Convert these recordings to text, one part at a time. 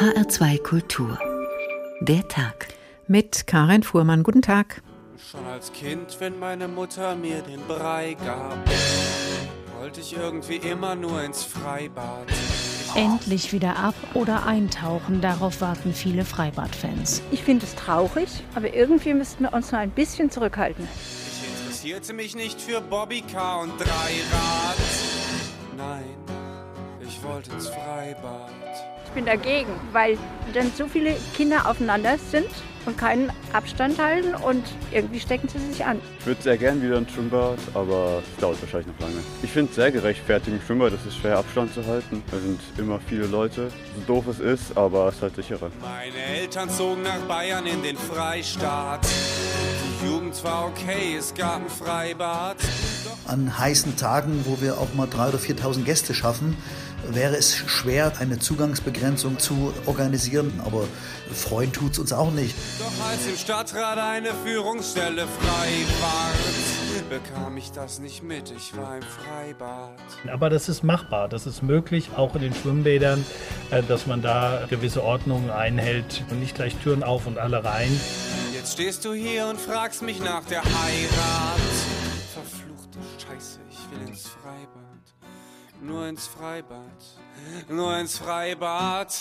HR2 Kultur. Der Tag. Mit Karin Fuhrmann. Guten Tag. Schon als Kind, wenn meine Mutter mir den Brei gab, wollte ich irgendwie immer nur ins Freibad. Endlich wieder ab- oder eintauchen, darauf warten viele Freibadfans. Ich finde es traurig, aber irgendwie müssten wir uns noch ein bisschen zurückhalten. Ich interessierte mich nicht für Bobbycar und Dreirad. Nein, ich wollte ins Freibad. Ich bin dagegen, weil dann so viele Kinder aufeinander sind und keinen Abstand halten und irgendwie stecken sie sich an. Ich würde sehr gern wieder ins Schwimmbad, aber es dauert wahrscheinlich noch lange. Ich finde es sehr gerechtfertigt im Schwimmbad, es ist schwer Abstand zu halten. Da sind immer viele Leute, so doof es ist, aber es ist halt sicherer. Meine Eltern zogen nach Bayern in den Freistaat. Die Jugend war okay, es gab ein Freibad. An heißen Tagen, wo wir auch mal 3.000 oder 4.000 Gäste schaffen, wäre es schwer, eine Zugangsbegrenzung zu organisieren. Aber freuen tut's uns auch nicht. Doch als im Stadtrat eine Führungsstelle frei ward, bekam ich das nicht mit, ich war im Freibad. Aber das ist machbar, das ist möglich, auch in den Schwimmbädern, dass man da gewisse Ordnungen einhält und nicht gleich Türen auf und alle rein. Jetzt stehst du hier und fragst mich nach der Heirat. Verfluchte Scheiße, ich will ins Freibad. Nur ins Freibad, nur ins Freibad.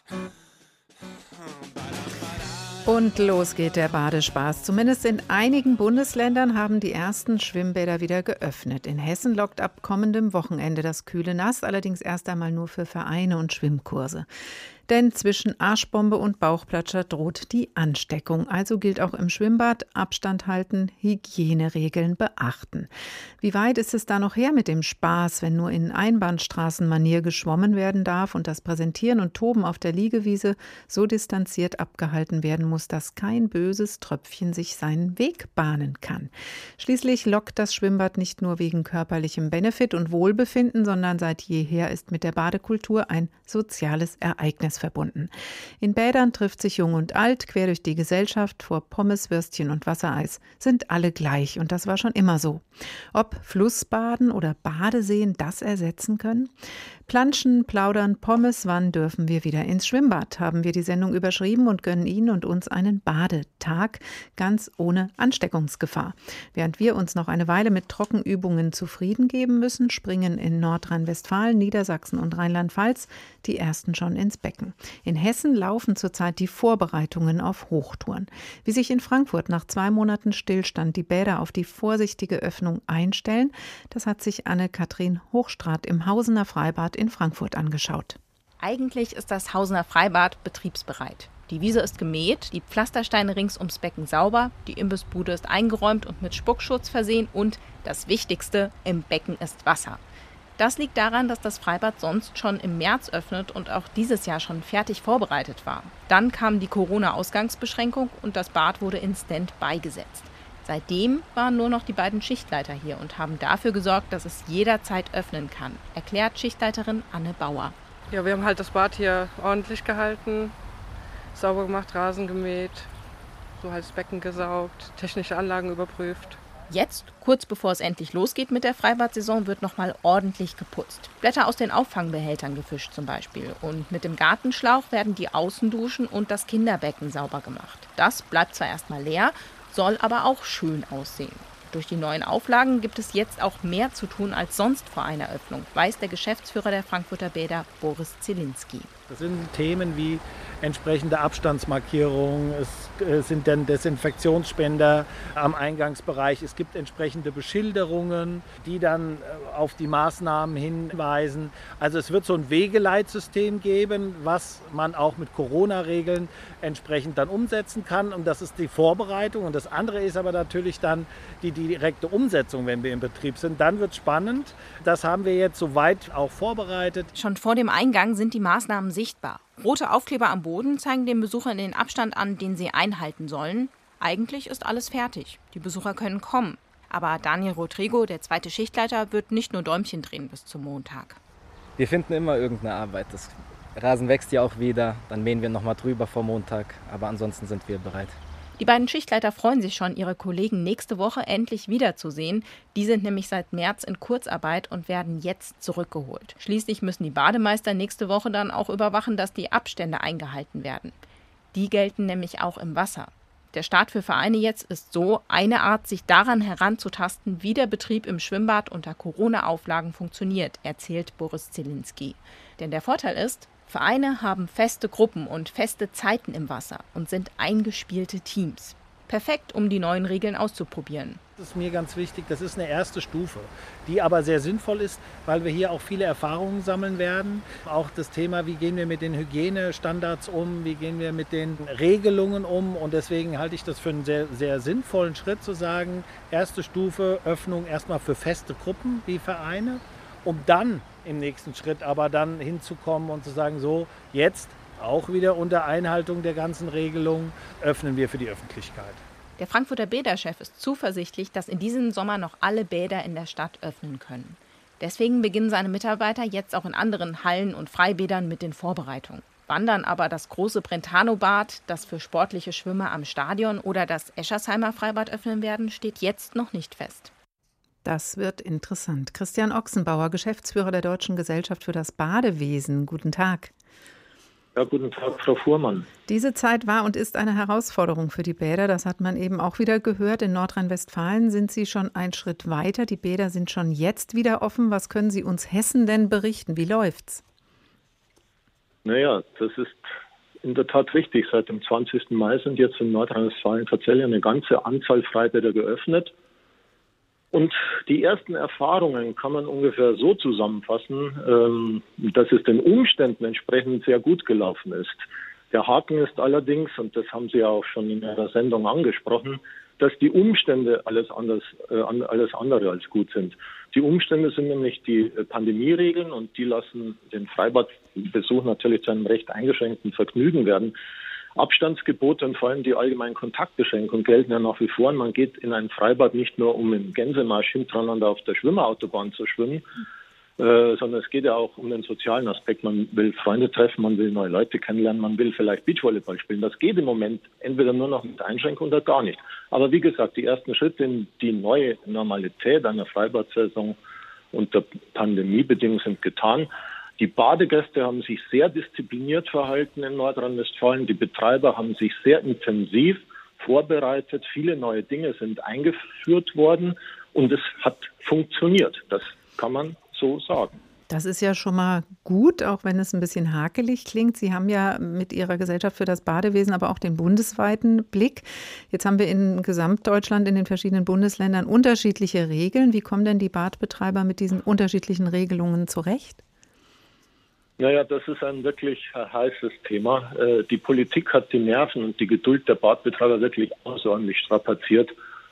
Und los geht der Badespaß. Zumindest in einigen Bundesländern haben die ersten Schwimmbäder wieder geöffnet. In Hessen lockt ab kommendem Wochenende das kühle Nass, allerdings erst einmal nur für Vereine und Schwimmkurse. Denn zwischen Arschbombe und Bauchplatscher droht die Ansteckung. Also gilt auch im Schwimmbad Abstand halten, Hygieneregeln beachten. Wie weit ist es da noch her mit dem Spaß, wenn nur in Einbahnstraßenmanier geschwommen werden darf und das Präsentieren und Toben auf der Liegewiese so distanziert abgehalten werden muss, dass kein böses Tröpfchen sich seinen Weg bahnen kann? Schließlich lockt das Schwimmbad nicht nur wegen körperlichem Benefit und Wohlbefinden, sondern seit jeher ist mit der Badekultur ein soziales Ereignis verbunden. In Bädern trifft sich Jung und Alt, quer durch die Gesellschaft, vor Pommes, Würstchen und Wassereis sind alle gleich und das war schon immer so. Ob Flussbaden oder Badeseen das ersetzen können? Planschen, plaudern, Pommes, wann dürfen wir wieder ins Schwimmbad? Haben wir die Sendung überschrieben und gönnen Ihnen und uns einen Badetag, ganz ohne Ansteckungsgefahr. Während wir uns noch eine Weile mit Trockenübungen zufrieden geben müssen, springen in Nordrhein-Westfalen, Niedersachsen und Rheinland-Pfalz die ersten schon ins Becken. In Hessen laufen zurzeit die Vorbereitungen auf Hochtouren. Wie sich in Frankfurt nach 2 Monaten Stillstand die Bäder auf die vorsichtige Öffnung einstellen, das hat sich Anne-Kathrin Hochstraat im Hausener Freibad in Frankfurt angeschaut. Eigentlich ist das Hausener Freibad betriebsbereit. Die Wiese ist gemäht, die Pflastersteine rings ums Becken sauber, die Imbissbude ist eingeräumt und mit Spuckschutz versehen und, das Wichtigste, im Becken ist Wasser. Das liegt daran, dass das Freibad sonst schon im März öffnet und auch dieses Jahr schon fertig vorbereitet war. Dann kam die Corona-Ausgangsbeschränkung und das Bad wurde in Stand-by gesetzt. Seitdem waren nur noch die beiden Schichtleiter hier und haben dafür gesorgt, dass es jederzeit öffnen kann, erklärt Schichtleiterin Anne Bauer. Ja, wir haben halt das Bad hier ordentlich gehalten, sauber gemacht, Rasen gemäht, so halt das Becken gesaugt, technische Anlagen überprüft. Jetzt, kurz bevor es endlich losgeht mit der Freibadsaison, wird nochmal ordentlich geputzt. Blätter aus den Auffangbehältern gefischt zum Beispiel. Und mit dem Gartenschlauch werden die Außenduschen und das Kinderbecken sauber gemacht. Das bleibt zwar erstmal leer, soll aber auch schön aussehen. Durch die neuen Auflagen gibt es jetzt auch mehr zu tun als sonst vor einer Öffnung, weiß der Geschäftsführer der Frankfurter Bäder, Boris Zielinski. Das sind Themen wie entsprechende Abstandsmarkierungen, es sind dann Desinfektionsspender am Eingangsbereich, es gibt entsprechende Beschilderungen, die dann auf die Maßnahmen hinweisen. Also es wird so ein Wegeleitsystem geben, was man auch mit Corona-Regeln entsprechend dann umsetzen kann. Und das ist die Vorbereitung. Und das andere ist aber natürlich dann die direkte Umsetzung, wenn wir im Betrieb sind. Dann wird es spannend. Das haben wir jetzt soweit auch vorbereitet. Schon vor dem Eingang sind die Maßnahmen sichtbar. Rote Aufkleber am Boden zeigen den Besuchern den Abstand an, den sie einhalten sollen. Eigentlich ist alles fertig. Die Besucher können kommen. Aber Daniel Rodrigo, der zweite Schichtleiter, wird nicht nur Däumchen drehen bis zum Montag. Wir finden immer irgendeine Arbeit. Das Rasen wächst ja auch wieder. Dann mähen wir nochmal drüber vor Montag. Aber ansonsten sind wir bereit. Die beiden Schichtleiter freuen sich schon, ihre Kollegen nächste Woche endlich wiederzusehen. Die sind nämlich seit März in Kurzarbeit und werden jetzt zurückgeholt. Schließlich müssen die Bademeister nächste Woche dann auch überwachen, dass die Abstände eingehalten werden. Die gelten nämlich auch im Wasser. Der Start für Vereine jetzt ist so eine Art, sich daran heranzutasten, wie der Betrieb im Schwimmbad unter Corona-Auflagen funktioniert, erzählt Boris Zielinski. Denn der Vorteil ist, Vereine haben feste Gruppen und feste Zeiten im Wasser und sind eingespielte Teams. Perfekt, um die neuen Regeln auszuprobieren. Das ist mir ganz wichtig, das ist eine erste Stufe, die aber sehr sinnvoll ist, weil wir hier auch viele Erfahrungen sammeln werden. Auch das Thema, wie gehen wir mit den Hygienestandards um, wie gehen wir mit den Regelungen um. Und deswegen halte ich das für einen sehr, sehr sinnvollen Schritt zu sagen, erste Stufe, Öffnung erstmal für feste Gruppen wie Vereine, um dann im nächsten Schritt aber dann hinzukommen und zu sagen, so jetzt auch wieder unter Einhaltung der ganzen Regelungen öffnen wir für die Öffentlichkeit. Der Frankfurter Bäderchef ist zuversichtlich, dass in diesem Sommer noch alle Bäder in der Stadt öffnen können. Deswegen beginnen seine Mitarbeiter jetzt auch in anderen Hallen und Freibädern mit den Vorbereitungen. Wann dann aber das große Brentano-Bad, das für sportliche Schwimmer am Stadion oder das Eschersheimer Freibad öffnen werden, steht jetzt noch nicht fest. Das wird interessant. Christian Ochsenbauer, Geschäftsführer der Deutschen Gesellschaft für das Badewesen. Guten Tag. Ja, guten Tag, Frau Fuhrmann. Diese Zeit war und ist eine Herausforderung für die Bäder. Das hat man eben auch wieder gehört. In Nordrhein-Westfalen sind Sie schon einen Schritt weiter. Die Bäder sind schon jetzt wieder offen. Was können Sie uns Hessen denn berichten? Wie läuft's? Naja, das ist in der Tat richtig. Seit dem 20. Mai sind jetzt in Nordrhein-Westfalen tatsächlich eine ganze Anzahl Freibäder geöffnet. Und die ersten Erfahrungen kann man ungefähr so zusammenfassen, dass es den Umständen entsprechend sehr gut gelaufen ist. Der Haken ist allerdings, und das haben Sie ja auch schon in Ihrer Sendung angesprochen, dass die Umstände alles andere als gut sind. Die Umstände sind nämlich die Pandemieregeln und die lassen den Freibadbesuch natürlich zu einem recht eingeschränkten Vergnügen werden. Abstandsgebote und vor allem die allgemeinen Kontaktbeschränkungen gelten ja nach wie vor. Man geht in ein Freibad nicht nur, um im Gänsemarsch hintereinander auf der Schwimmerautobahn zu schwimmen, sondern es geht ja auch um den sozialen Aspekt. Man will Freunde treffen, man will neue Leute kennenlernen, man will vielleicht Beachvolleyball spielen. Das geht im Moment entweder nur noch mit Einschränkung oder gar nicht. Aber wie gesagt, die ersten Schritte in die neue Normalität einer Freibadsaison unter Pandemiebedingungen sind getan. Die Badegäste haben sich sehr diszipliniert verhalten in Nordrhein-Westfalen. Die Betreiber haben sich sehr intensiv vorbereitet. Viele neue Dinge sind eingeführt worden und es hat funktioniert. Das kann man so sagen. Das ist ja schon mal gut, auch wenn es ein bisschen hakelig klingt. Sie haben ja mit Ihrer Gesellschaft für das Badewesen aber auch den bundesweiten Blick. Jetzt haben wir in Gesamtdeutschland in den verschiedenen Bundesländern unterschiedliche Regeln. Wie kommen denn die Badbetreiber mit diesen unterschiedlichen Regelungen zurecht? Naja, das ist ein wirklich heißes Thema. Die Politik hat die Nerven und die Geduld der Badbetreiber wirklich außerordentlich strapaziert,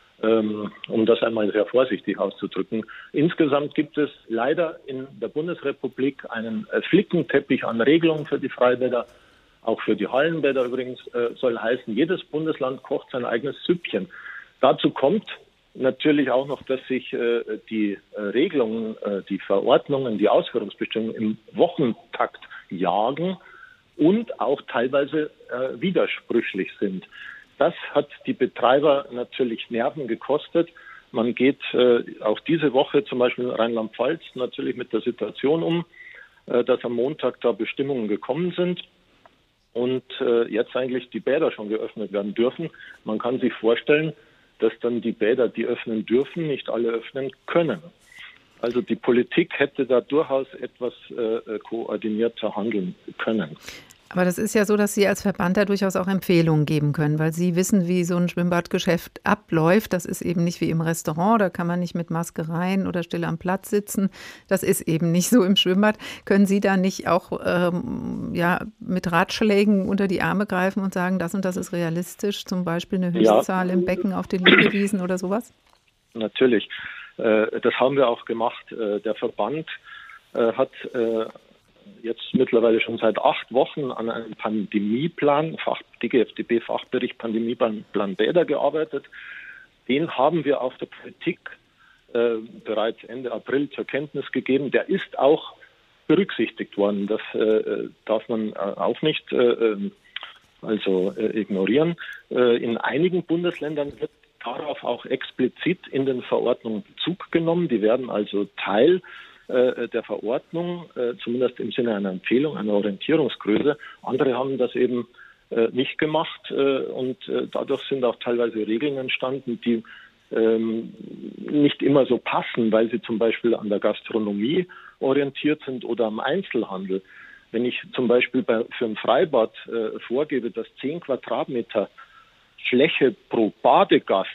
um das einmal sehr vorsichtig auszudrücken. Insgesamt gibt es leider in der Bundesrepublik einen Flickenteppich an Regelungen für die Freibäder, auch für die Hallenbäder übrigens, soll heißen, jedes Bundesland kocht sein eigenes Süppchen. Dazu kommt natürlich auch noch, dass sich die Regelungen, die Verordnungen, die Ausführungsbestimmungen im Wochentakt jagen und auch teilweise widersprüchlich sind. Das hat die Betreiber natürlich Nerven gekostet. Man geht auch diese Woche zum Beispiel in Rheinland-Pfalz natürlich mit der Situation um, dass am Montag da Bestimmungen gekommen sind und jetzt eigentlich die Bäder schon geöffnet werden dürfen. Man kann sich vorstellen, dass dann die Bäder, die öffnen dürfen, nicht alle öffnen können. Also die Politik hätte da durchaus etwas koordinierter handeln können. Aber das ist ja so, dass Sie als Verband da durchaus auch Empfehlungen geben können, weil Sie wissen, wie so ein Schwimmbadgeschäft abläuft. Das ist eben nicht wie im Restaurant, da kann man nicht mit Maske rein oder still am Platz sitzen. Das ist eben nicht so im Schwimmbad. Können Sie da nicht auch mit Ratschlägen unter die Arme greifen und sagen, das und das ist realistisch, zum Beispiel eine Höchstzahl im Becken auf den Liegewiesen oder sowas? Natürlich. Das haben wir auch gemacht. Der Verband hat jetzt mittlerweile schon seit 8 Wochen an einem Pandemieplan, DGFDB-Fachbericht Pandemieplan Bäder gearbeitet. Den haben wir auch der Politik bereits Ende April zur Kenntnis gegeben. Der ist auch berücksichtigt worden. Das darf man auch nicht also ignorieren. In einigen Bundesländern wird darauf auch explizit in den Verordnungen Bezug genommen. Die werden also Teil der Verordnung, zumindest im Sinne einer Empfehlung, einer Orientierungsgröße. Andere haben das eben nicht gemacht und dadurch sind auch teilweise Regeln entstanden, die nicht immer so passen, weil sie zum Beispiel an der Gastronomie orientiert sind oder am Einzelhandel. Wenn ich zum Beispiel für ein Freibad vorgebe, dass 10 Quadratmeter Fläche pro Badegast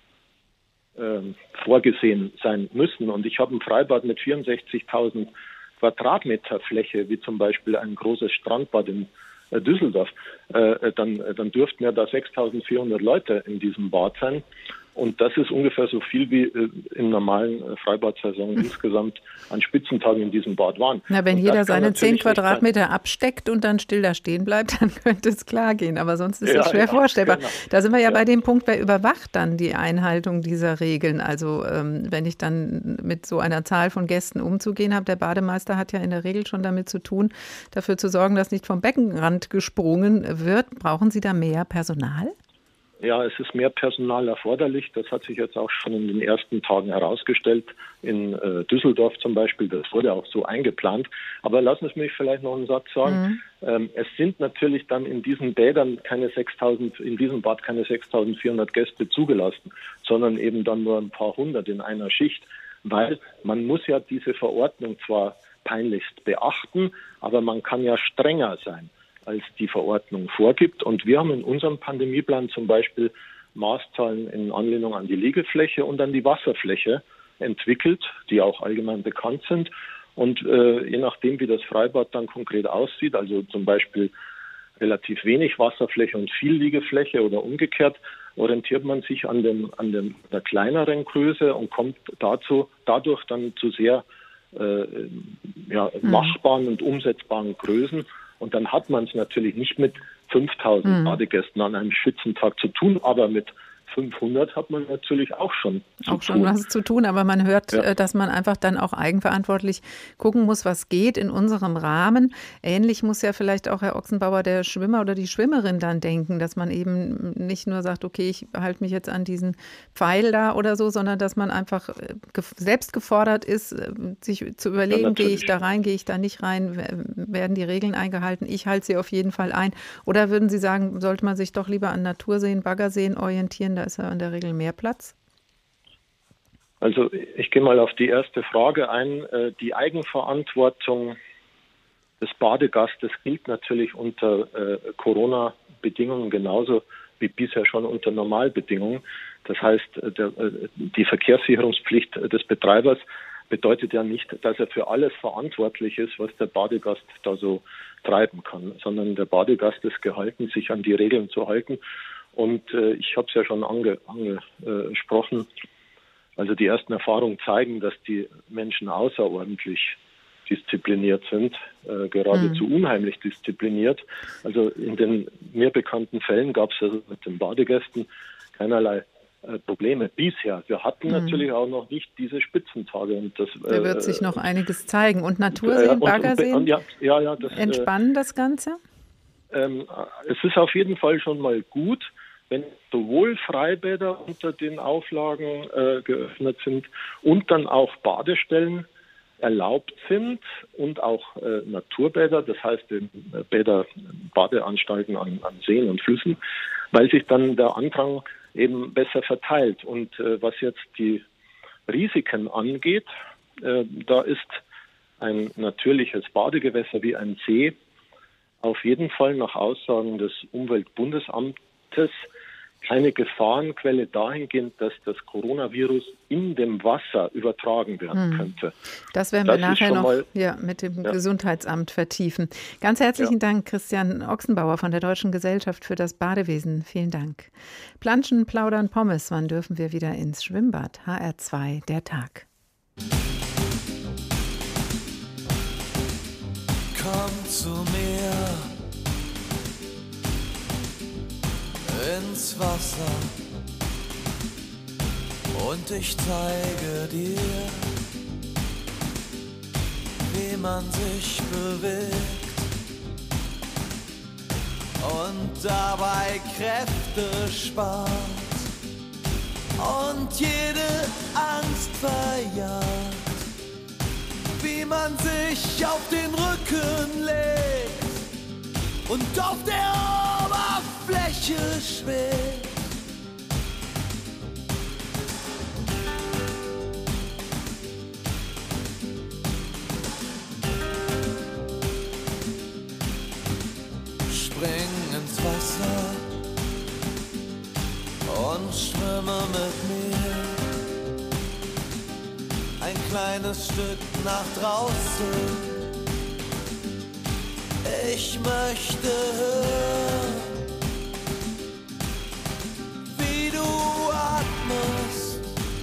vorgesehen sein müssen und ich habe ein Freibad mit 64.000 Quadratmeter Fläche, wie zum Beispiel ein großes Strandbad in Düsseldorf, dann dürften ja da 6.400 Leute in diesem Bad sein. Und das ist ungefähr so viel, wie in normalen Freibad-Saison insgesamt an Spitzentagen in diesem Bad waren. Na, wenn jeder seine 10 Quadratmeter absteckt und dann still da stehen bleibt, dann könnte es klar gehen. Aber sonst ist es schwer vorstellbar. Genau. Da sind wir ja bei dem Punkt, wer überwacht dann die Einhaltung dieser Regeln? Also wenn ich dann mit so einer Zahl von Gästen umzugehen habe, der Bademeister hat ja in der Regel schon damit zu tun, dafür zu sorgen, dass nicht vom Beckenrand gesprungen wird. Brauchen Sie da mehr Personal? Ja, es ist mehr Personal erforderlich. Das hat sich jetzt auch schon in den ersten Tagen herausgestellt. In Düsseldorf zum Beispiel, das wurde auch so eingeplant. Aber lassen Sie mich vielleicht noch einen Satz sagen. Es sind natürlich dann in diesen Bädern in diesem Bad keine 6.400 Gäste zugelassen, sondern eben dann nur ein paar hundert in einer Schicht. Weil man muss ja diese Verordnung zwar peinlichst beachten, aber man kann ja strenger sein, als die Verordnung vorgibt. Und wir haben in unserem Pandemieplan zum Beispiel Maßzahlen in Anlehnung an die Liegefläche und an die Wasserfläche entwickelt, die auch allgemein bekannt sind. Und je nachdem, wie das Freibad dann konkret aussieht, also zum Beispiel relativ wenig Wasserfläche und viel Liegefläche oder umgekehrt, orientiert man sich an der kleineren Größe und kommt dadurch dann zu sehr machbaren und umsetzbaren Größen. Und dann hat man es natürlich nicht mit 5.000 Badegästen an einem Spitzentag zu tun, aber mit 500 hat man natürlich auch schon was zu tun, aber man hört, dass man einfach dann auch eigenverantwortlich gucken muss, was geht in unserem Rahmen. Ähnlich muss ja vielleicht auch Herr Ochsenbauer, der Schwimmer oder die Schwimmerin dann denken, dass man eben nicht nur sagt, okay, ich halte mich jetzt an diesen Pfeil da oder so, sondern dass man einfach selbst gefordert ist, sich zu überlegen, gehe ich da rein, gehe ich da nicht rein, werden die Regeln eingehalten, ich halte sie auf jeden Fall ein. Oder würden Sie sagen, sollte man sich doch lieber an Naturseen, Baggerseen orientieren, da ist ja in der Regel mehr Platz? Also ich gehe mal auf die erste Frage ein. Die Eigenverantwortung des Badegastes gilt natürlich unter Corona-Bedingungen genauso wie bisher schon unter Normalbedingungen. Das heißt, die Verkehrssicherungspflicht des Betreibers bedeutet ja nicht, dass er für alles verantwortlich ist, was der Badegast da so treiben kann, sondern der Badegast ist gehalten, sich an die Regeln zu halten. Und ich habe es ja schon angesprochen, also die ersten Erfahrungen zeigen, dass die Menschen außerordentlich diszipliniert sind, geradezu unheimlich diszipliniert. Also in den mir bekannten Fällen gab es also mit den Badegästen keinerlei Probleme bisher. Wir hatten natürlich auch noch nicht diese Spitzentage. Und das, da wird sich noch einiges zeigen. Und Naturseen, Baggerseen, entspannen das Ganze? Es ist auf jeden Fall schon mal gut, wenn sowohl Freibäder unter den Auflagen geöffnet sind und dann auch Badestellen erlaubt sind und auch Naturbäder, das heißt Badeanstalten an Seen und Flüssen, weil sich dann der Andrang eben besser verteilt. Und was jetzt die Risiken angeht, da ist ein natürliches Badegewässer wie ein See auf jeden Fall nach Aussagen des Umweltbundesamtes keine Gefahrenquelle dahingehend, dass das Coronavirus in dem Wasser übertragen werden könnte. Das werden wir nachher noch mit dem Gesundheitsamt vertiefen. Ganz herzlichen Dank, Christian Ochsenbauer von der Deutschen Gesellschaft für das Badewesen. Vielen Dank. Planschen, plaudern, Pommes. Wann dürfen wir wieder ins Schwimmbad? HR2, der Tag. Komm zu mir ins Wasser und ich zeige dir, wie man sich bewegt und dabei Kräfte spart und jede Angst verjagt, wie man sich auf den Rücken legt und auf der Oberfläche schwebt. Spring ins Wasser und schwimme mit mir ein kleines Stück nach draußen. Ich möchte hören, wie du atmest,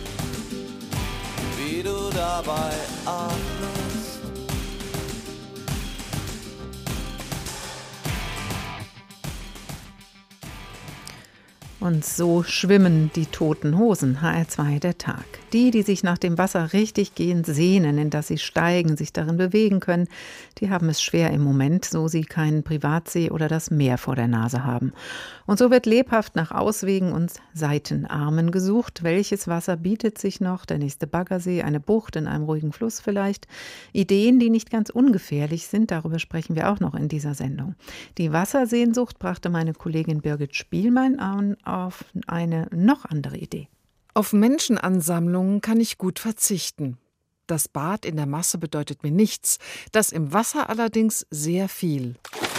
wie du dabei atmest. Und so schwimmen die toten Hosen. HR2 der Tag. Die sich nach dem Wasser richtig gehend sehnen, in das sie steigen, sich darin bewegen können, die haben es schwer im Moment, so sie keinen Privatsee oder das Meer vor der Nase haben. Und so wird lebhaft nach Auswegen und Seitenarmen gesucht. Welches Wasser bietet sich noch? Der nächste Baggersee, eine Bucht in einem ruhigen Fluss vielleicht? Ideen, die nicht ganz ungefährlich sind, darüber sprechen wir auch noch in dieser Sendung. Die Wassersehnsucht brachte meine Kollegin Birgit Spielmann auf eine noch andere Idee. Auf Menschenansammlungen kann ich gut verzichten. Das Bad in der Masse bedeutet mir nichts, das im Wasser allerdings sehr viel.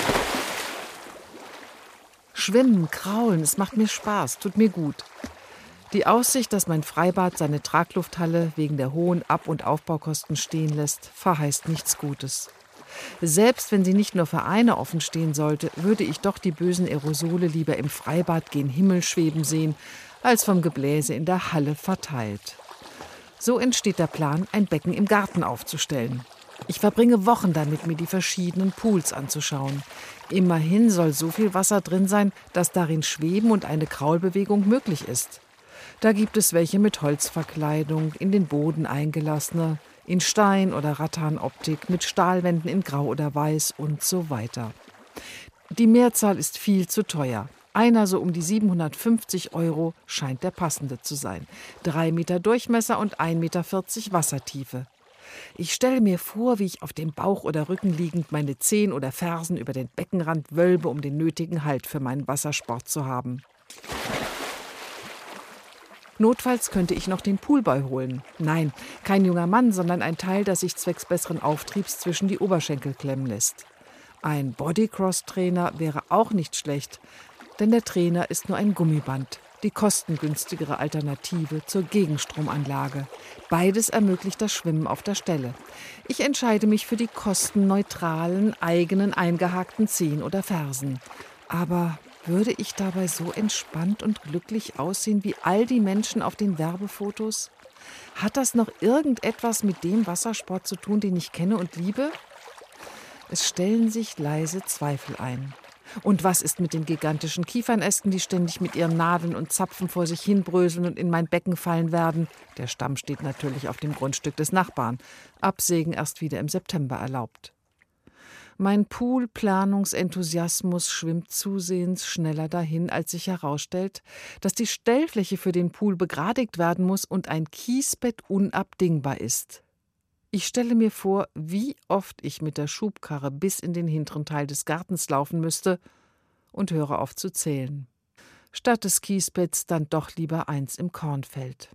Schwimmen, kraulen, es macht mir Spaß, tut mir gut. Die Aussicht, dass mein Freibad seine Traglufthalle wegen der hohen Ab- und Aufbaukosten stehen lässt, verheißt nichts Gutes. Selbst wenn sie nicht nur für eine offen stehen sollte, würde ich doch die bösen Aerosole lieber im Freibad gen Himmel schweben sehen, als vom Gebläse in der Halle verteilt. So entsteht der Plan, ein Becken im Garten aufzustellen. Ich verbringe Wochen damit, mir die verschiedenen Pools anzuschauen. Immerhin soll so viel Wasser drin sein, dass darin Schweben und eine Kraulbewegung möglich ist. Da gibt es welche mit Holzverkleidung, in den Boden eingelassene, in Stein- oder Rattanoptik, mit Stahlwänden in Grau oder Weiß und so weiter. Die Mehrzahl ist viel zu teuer. Einer so um die 750 € scheint der passende zu sein. 3 Meter Durchmesser und 1,40 Meter Wassertiefe. Ich stelle mir vor, wie ich auf dem Bauch oder Rücken liegend meine Zehen oder Fersen über den Beckenrand wölbe, um den nötigen Halt für meinen Wassersport zu haben. Notfalls könnte ich noch den Poolboy holen. Nein, kein junger Mann, sondern ein Teil, das sich zwecks besseren Auftriebs zwischen die Oberschenkel klemmen lässt. Ein Bodycross-Trainer wäre auch nicht schlecht, denn der Trainer ist nur ein Gummiband, die kostengünstigere Alternative zur Gegenstromanlage. Beides ermöglicht das Schwimmen auf der Stelle. Ich entscheide mich für die kostenneutralen, eigenen eingehakten Zehen oder Fersen. Aber würde ich dabei so entspannt und glücklich aussehen wie all die Menschen auf den Werbefotos? Hat das noch irgendetwas mit dem Wassersport zu tun, den ich kenne und liebe? Es stellen sich leise Zweifel ein. Und was ist mit den gigantischen Kiefernästen, die ständig mit ihren Nadeln und Zapfen vor sich hinbröseln und in mein Becken fallen werden? Der Stamm steht natürlich auf dem Grundstück des Nachbarn. Absägen erst wieder im September erlaubt. Mein Pool-Planungsenthusiasmus schwimmt zusehends schneller dahin, als sich herausstellt, dass die Stellfläche für den Pool begradigt werden muss und ein Kiesbett unabdingbar ist. Ich stelle mir vor, wie oft ich mit der Schubkarre bis in den hinteren Teil des Gartens laufen müsste und höre auf zu zählen. Statt des Kiesbetts dann doch lieber eins im Kornfeld.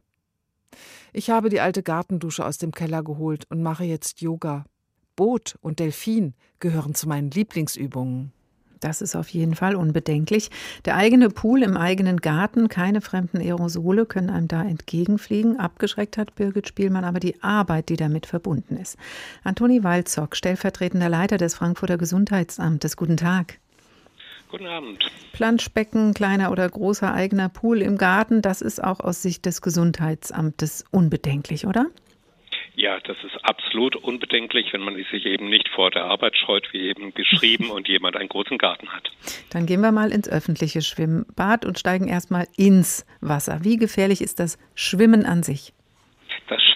Ich habe die alte Gartendusche aus dem Keller geholt und mache jetzt Yoga. Boot und Delfin gehören zu meinen Lieblingsübungen. Das ist auf jeden Fall unbedenklich. Der eigene Pool im eigenen Garten, keine fremden Aerosole können einem da entgegenfliegen. Abgeschreckt hat Birgit Spielmann aber die Arbeit, die damit verbunden ist. Antoni Walzock, stellvertretender Leiter des Frankfurter Gesundheitsamtes. Guten Tag. Guten Abend. Planschbecken, kleiner oder großer eigener Pool im Garten, das ist auch aus Sicht des Gesundheitsamtes unbedenklich, oder? Ja, das ist absolut unbedenklich, wenn man sich eben nicht vor der Arbeit scheut, wie eben beschrieben, und jemand einen großen Garten hat. Dann gehen wir mal ins öffentliche Schwimmbad und steigen erstmal ins Wasser. Wie gefährlich ist das Schwimmen an sich? Das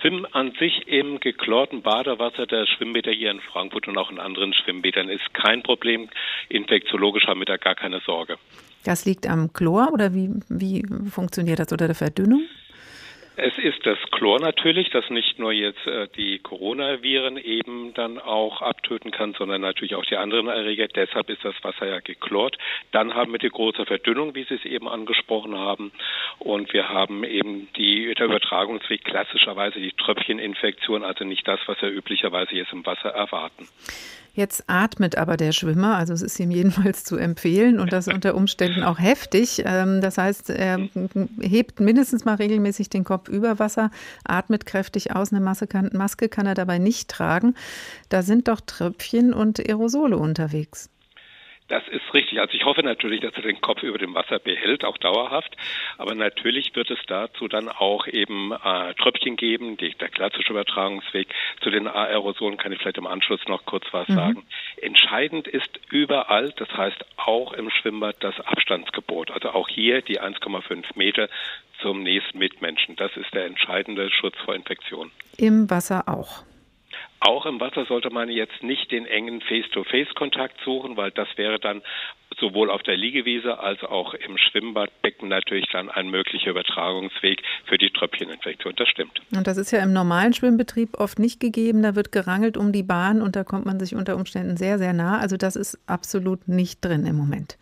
Schwimmen an sich im geklorten Badewasser der Schwimmbäder hier in Frankfurt und auch in anderen Schwimmbädern ist kein Problem. Infektiologisch haben wir da gar keine Sorge. Das liegt am Chlor oder wie funktioniert das, oder der Verdünnung? Es ist das Chlor natürlich, das nicht nur jetzt die Coronaviren eben dann auch abtöten kann, sondern natürlich auch die anderen Erreger. Deshalb ist das Wasser ja geklort. Dann haben wir die große Verdünnung, wie Sie es eben angesprochen haben. Und wir haben eben der Übertragungsweg klassischerweise die Tröpfcheninfektion, also nicht das, was wir üblicherweise jetzt im Wasser erwarten. Jetzt atmet aber der Schwimmer, also es ist ihm jedenfalls zu empfehlen und das unter Umständen auch heftig. Das heißt, er hebt mindestens mal regelmäßig den Kopf über Wasser, atmet kräftig aus. Eine Maske kann er dabei nicht tragen. Da sind doch Tröpfchen und Aerosole unterwegs. Das ist richtig. Also ich hoffe natürlich, dass er den Kopf über dem Wasser behält, auch dauerhaft. Aber natürlich wird es dazu dann auch eben Tröpfchen geben, der klassische Übertragungsweg. Zu den Aerosolen kann ich vielleicht im Anschluss noch kurz was sagen. Entscheidend ist überall, das heißt auch im Schwimmbad, das Abstandsgebot. Also auch hier die 1,5 Meter zum nächsten Mitmenschen. Das ist der entscheidende Schutz vor Infektion. Im Wasser auch. Auch im Wasser sollte man jetzt nicht den engen Face-to-Face-Kontakt suchen, weil das wäre dann sowohl auf der Liegewiese als auch im Schwimmbadbecken natürlich dann ein möglicher Übertragungsweg für die Tröpfcheninfektion. Das stimmt. Und das ist ja im normalen Schwimmbetrieb oft nicht gegeben. Da wird gerangelt um die Bahn und da kommt man sich unter Umständen sehr, sehr nah. Also das ist absolut nicht drin im Moment.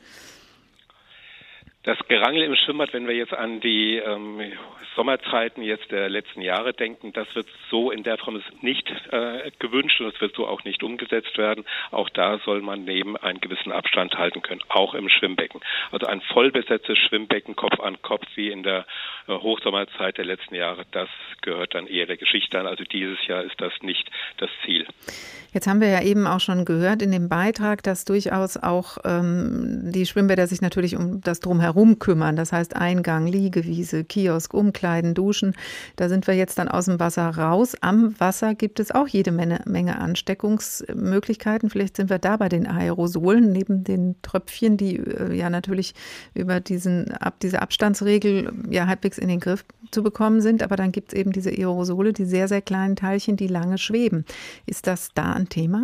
Das Gerangel im Schwimmbad, wenn wir jetzt an die Sommerzeiten jetzt der letzten Jahre denken, das wird so in der Form nicht gewünscht und es wird so auch nicht umgesetzt werden. Auch da soll man neben einen gewissen Abstand halten können, auch im Schwimmbecken. Also ein vollbesetztes Schwimmbecken Kopf an Kopf wie in der Hochsommerzeit der letzten Jahre, das gehört dann eher der Geschichte an. Also dieses Jahr ist das nicht das Ziel. Jetzt haben wir ja eben auch schon gehört in dem Beitrag, dass durchaus auch die Schwimmbäder sich natürlich um das Drumherum kümmern. Das heißt Eingang, Liegewiese, Kiosk, Umkleiden, Duschen. Da sind wir jetzt dann aus dem Wasser raus. Am Wasser gibt es auch jede Menge Ansteckungsmöglichkeiten. Vielleicht sind wir da bei den Aerosolen neben den Tröpfchen, die ja natürlich über diese Abstandsregel ja halbwegs in den Griff zu bekommen sind. Aber dann gibt es eben diese Aerosole, die sehr, sehr kleinen Teilchen, die lange schweben. Ist das da ein Thema?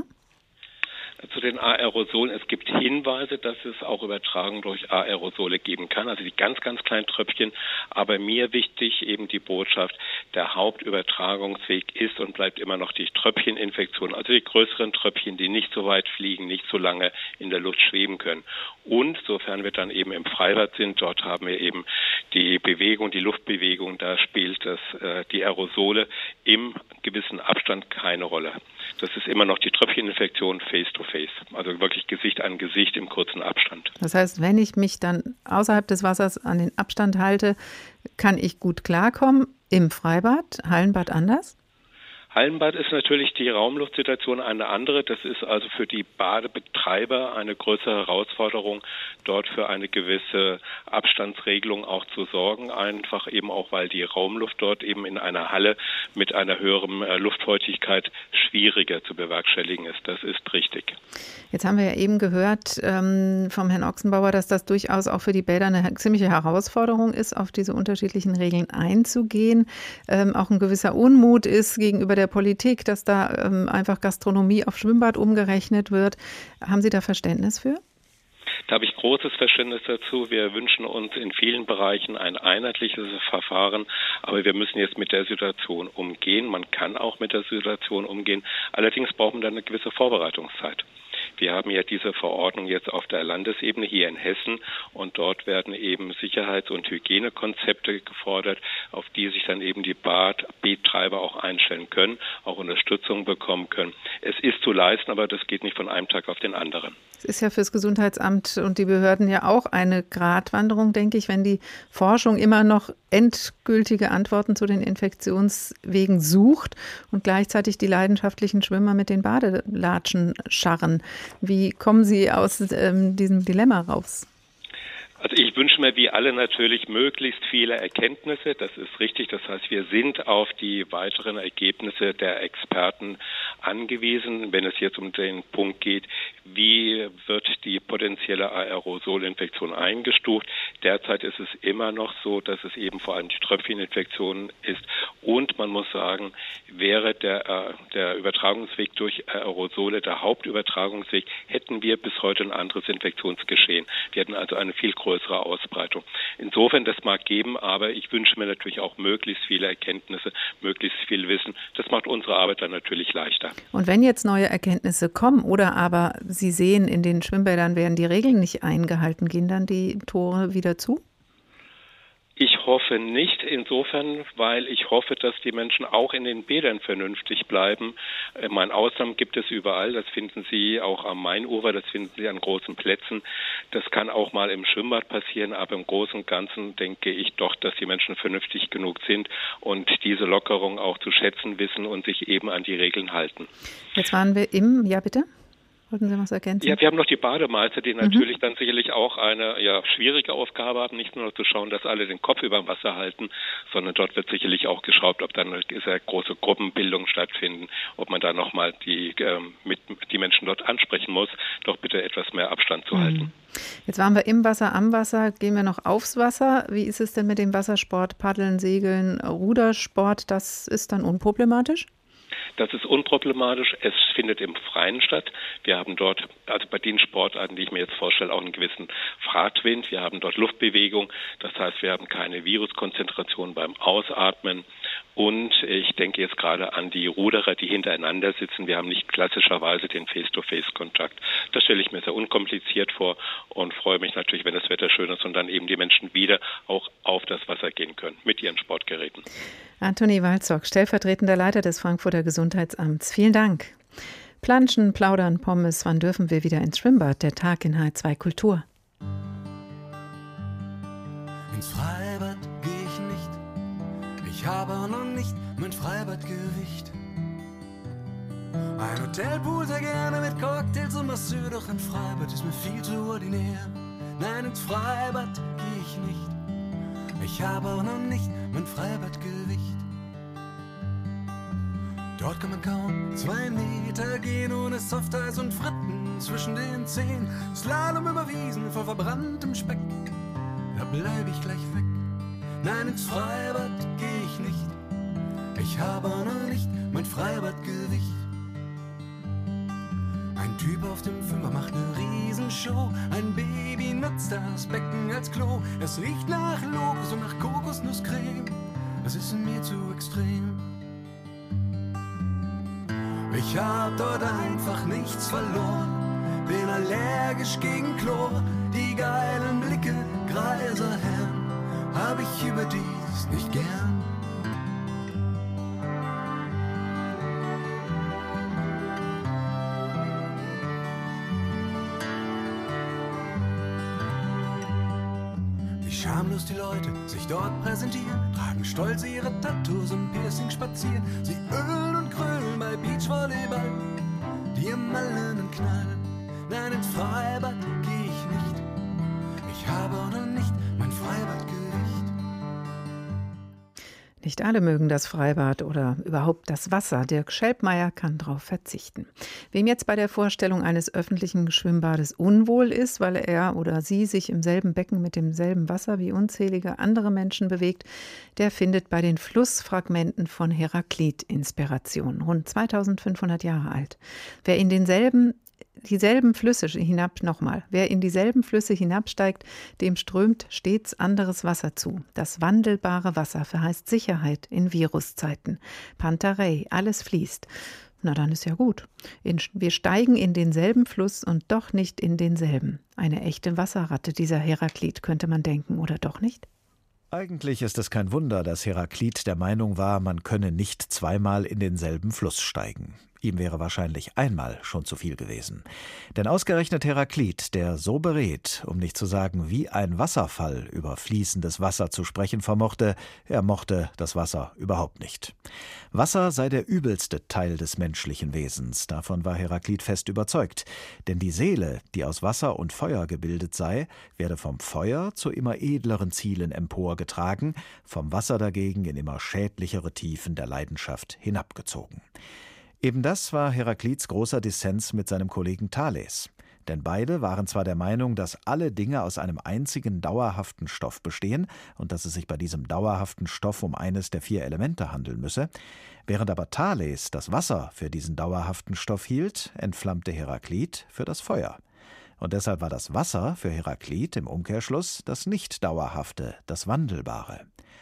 Zu den Aerosolen. Es gibt Hinweise, dass es auch Übertragung durch Aerosole geben kann, also die ganz, ganz kleinen Tröpfchen. Aber mir wichtig eben die Botschaft, der Hauptübertragungsweg ist und bleibt immer noch die Tröpfcheninfektion, also die größeren Tröpfchen, die nicht so weit fliegen, nicht so lange in der Luft schweben können. Und sofern wir dann eben im Freibad sind, dort haben wir eben die Bewegung, die Luftbewegung, da spielt die Aerosole im gewissen Abstand keine Rolle. Das ist immer noch die Tröpfcheninfektion face-to-face, also wirklich Gesicht an Gesicht im kurzen Abstand. Das heißt, wenn ich mich dann außerhalb des Wassers an den Abstand halte, kann ich gut klarkommen. Im Freibad, Hallenbad anders? Hallenbad ist natürlich die Raumluftsituation eine andere. Das ist also für die Badebetreiber eine größere Herausforderung, dort für eine gewisse Abstandsregelung auch zu sorgen. Einfach eben auch, weil die Raumluft dort eben in einer Halle mit einer höheren Luftfeuchtigkeit schwieriger zu bewerkstelligen ist. Das ist richtig. Jetzt haben wir ja eben gehört vom Herrn Ochsenbauer, dass das durchaus auch für die Bäder eine ziemliche Herausforderung ist, auf diese unterschiedlichen Regeln einzugehen. Auch ein gewisser Unmut ist gegenüber der Politik, dass da einfach Gastronomie auf Schwimmbad umgerechnet wird. Haben Sie da Verständnis für? Da habe ich großes Verständnis dazu. Wir wünschen uns in vielen Bereichen ein einheitliches Verfahren, aber wir müssen jetzt mit der Situation umgehen. Man kann auch mit der Situation umgehen. Allerdings braucht man dann eine gewisse Vorbereitungszeit. Wir haben ja diese Verordnung jetzt auf der Landesebene hier in Hessen und dort werden eben Sicherheits- und Hygienekonzepte gefordert, auf die sich dann eben die Badbetreiber auch einstellen können, auch Unterstützung bekommen können. Es ist zu leisten, aber das geht nicht von einem Tag auf den anderen. Es ist ja fürs Gesundheitsamt und die Behörden ja auch eine Gratwanderung, denke ich, wenn die Forschung immer noch endgültige Antworten zu den Infektionswegen sucht und gleichzeitig die leidenschaftlichen Schwimmer mit den Badelatschen scharren. Wie kommen Sie aus diesem Dilemma raus? Also ich wünsche mir wie alle natürlich möglichst viele Erkenntnisse. Das ist richtig. Das heißt, wir sind auf die weiteren Ergebnisse der Experten angewiesen, wenn es jetzt um den Punkt geht, wie wird die potenzielle Aerosolinfektion eingestuft. Derzeit ist es immer noch so, dass es eben vor allem die Tröpfcheninfektion ist. Und man muss sagen, wäre der Übertragungsweg durch Aerosole der Hauptübertragungsweg, hätten wir bis heute ein anderes Infektionsgeschehen. Wir hätten also eine viel größere Ausbreitung. Insofern, das mag geben, aber ich wünsche mir natürlich auch möglichst viele Erkenntnisse, möglichst viel Wissen. Das macht unsere Arbeit dann natürlich leichter. Und wenn jetzt neue Erkenntnisse kommen oder aber Sie sehen, in den Schwimmbädern werden die Regeln nicht eingehalten, gehen dann die Tore wieder zu? Ich hoffe nicht, insofern, weil ich hoffe, dass die Menschen auch in den Bädern vernünftig bleiben. Ausnahmen gibt es überall, das finden Sie auch am Mainufer, das finden Sie an großen Plätzen. Das kann auch mal im Schwimmbad passieren, aber im Großen und Ganzen denke ich doch, dass die Menschen vernünftig genug sind und diese Lockerung auch zu schätzen wissen und sich eben an die Regeln halten. Jetzt waren wir ja bitte? Wollten Sie was ergänzen? Ja, wir haben noch die Bademeister, die natürlich dann sicherlich auch eine schwierige Aufgabe haben, nicht nur noch zu schauen, dass alle den Kopf über dem Wasser halten, sondern dort wird sicherlich auch geschaut, ob dann eine sehr große Gruppenbildung stattfinden, ob man da nochmal die Menschen dort ansprechen muss, doch bitte etwas mehr Abstand zu halten. Jetzt waren wir im Wasser, am Wasser, gehen wir noch aufs Wasser. Wie ist es denn mit dem Wassersport, Paddeln, Segeln, Rudersport? Das ist dann unproblematisch? Das ist unproblematisch. Es findet im Freien statt. Wir haben dort, also bei den Sportarten, die ich mir jetzt vorstelle, auch einen gewissen Fahrtwind. Wir haben dort Luftbewegung. Das heißt, wir haben keine Viruskonzentration beim Ausatmen. Und ich denke jetzt gerade an die Ruderer, die hintereinander sitzen. Wir haben nicht klassischerweise den Face-to-Face-Kontakt. Das stelle ich mir sehr unkompliziert vor und freue mich natürlich, wenn das Wetter schön ist und dann eben die Menschen wieder auch auf das Wasser gehen können mit ihren Sportgeräten. Antoni Walzock, stellvertretender Leiter des Frankfurter Gesundheitsamts. Vielen Dank. Planschen, Plaudern, Pommes, wann dürfen wir wieder ins Schwimmbad? Der Tag in H2 Kultur. Ins Freibad gehe ich nicht. Ich habe noch nicht mein Freibadgewicht. Ein Hotelpool sehr gerne mit Cocktails und Masseur, doch ein Freibad ist mir viel zu ordinär. Nein, ins Freibad gehe ich nicht. Ich habe auch noch nicht mein Freibadgewicht. Dort kann man kaum 2 Meter gehen ohne Softeis und Fritten zwischen den Zehen. Slalom über Wiesen voll verbranntem Speck, da bleib ich gleich weg. Nein, ins Freibad geh ich nicht. Ich habe auch noch nicht mein Freibadgewicht. Ein Typ auf dem Fünfer macht eine Riesenshow. Ein Baby nutzt das Becken als Klo. Es riecht nach Lokos und nach Kokosnusscreme. Das ist mir zu extrem. Ich hab dort einfach nichts verloren. Bin allergisch gegen Chlor. Die geilen Blicke greiser Herren hab ich überdies nicht gern. Schamlos die Leute sich dort präsentieren, tragen stolz ihre Tattoos und Piercing spazieren. Sie ölen und krölen bei Beachvolleyball, die im Malenen knallen. Nein, ins Freibad geh ich nicht. Ich habe auch noch nicht mein Freibadgewicht. Nicht alle mögen das Freibad oder überhaupt das Wasser. Dirk Schelpmeier kann darauf verzichten. Wem jetzt bei der Vorstellung eines öffentlichen Schwimmbades unwohl ist, weil er oder sie sich im selben Becken mit demselben Wasser wie unzählige andere Menschen bewegt, der findet bei den Flussfragmenten von Heraklit Inspiration. Rund 2500 Jahre alt. Wer in dieselben Flüsse hinabsteigt, dem strömt stets anderes Wasser zu. Das wandelbare Wasser verheißt Sicherheit in Viruszeiten. Pantarei, alles fließt. Na, dann ist ja gut. Wir steigen in denselben Fluss und doch nicht in denselben. Eine echte Wasserratte, dieser Heraklit, könnte man denken, oder doch nicht? Eigentlich ist es kein Wunder, dass Heraklit der Meinung war, man könne nicht zweimal in denselben Fluss steigen. Ihm wäre wahrscheinlich einmal schon zu viel gewesen. Denn ausgerechnet Heraklit, der so beredt, um nicht zu sagen wie ein Wasserfall, über fließendes Wasser zu sprechen vermochte, er mochte das Wasser überhaupt nicht. Wasser sei der übelste Teil des menschlichen Wesens, davon war Heraklit fest überzeugt. Denn die Seele, die aus Wasser und Feuer gebildet sei, werde vom Feuer zu immer edleren Zielen emporgetragen, vom Wasser dagegen in immer schädlichere Tiefen der Leidenschaft hinabgezogen. Eben das war Heraklits großer Dissens mit seinem Kollegen Thales. Denn beide waren zwar der Meinung, dass alle Dinge aus einem einzigen dauerhaften Stoff bestehen und dass es sich bei diesem dauerhaften Stoff um eines der 4 Elemente handeln müsse. Während aber Thales das Wasser für diesen dauerhaften Stoff hielt, entflammte Heraklit für das Feuer. Und deshalb war das Wasser für Heraklit im Umkehrschluss das Nicht-Dauerhafte, das Wandelbare.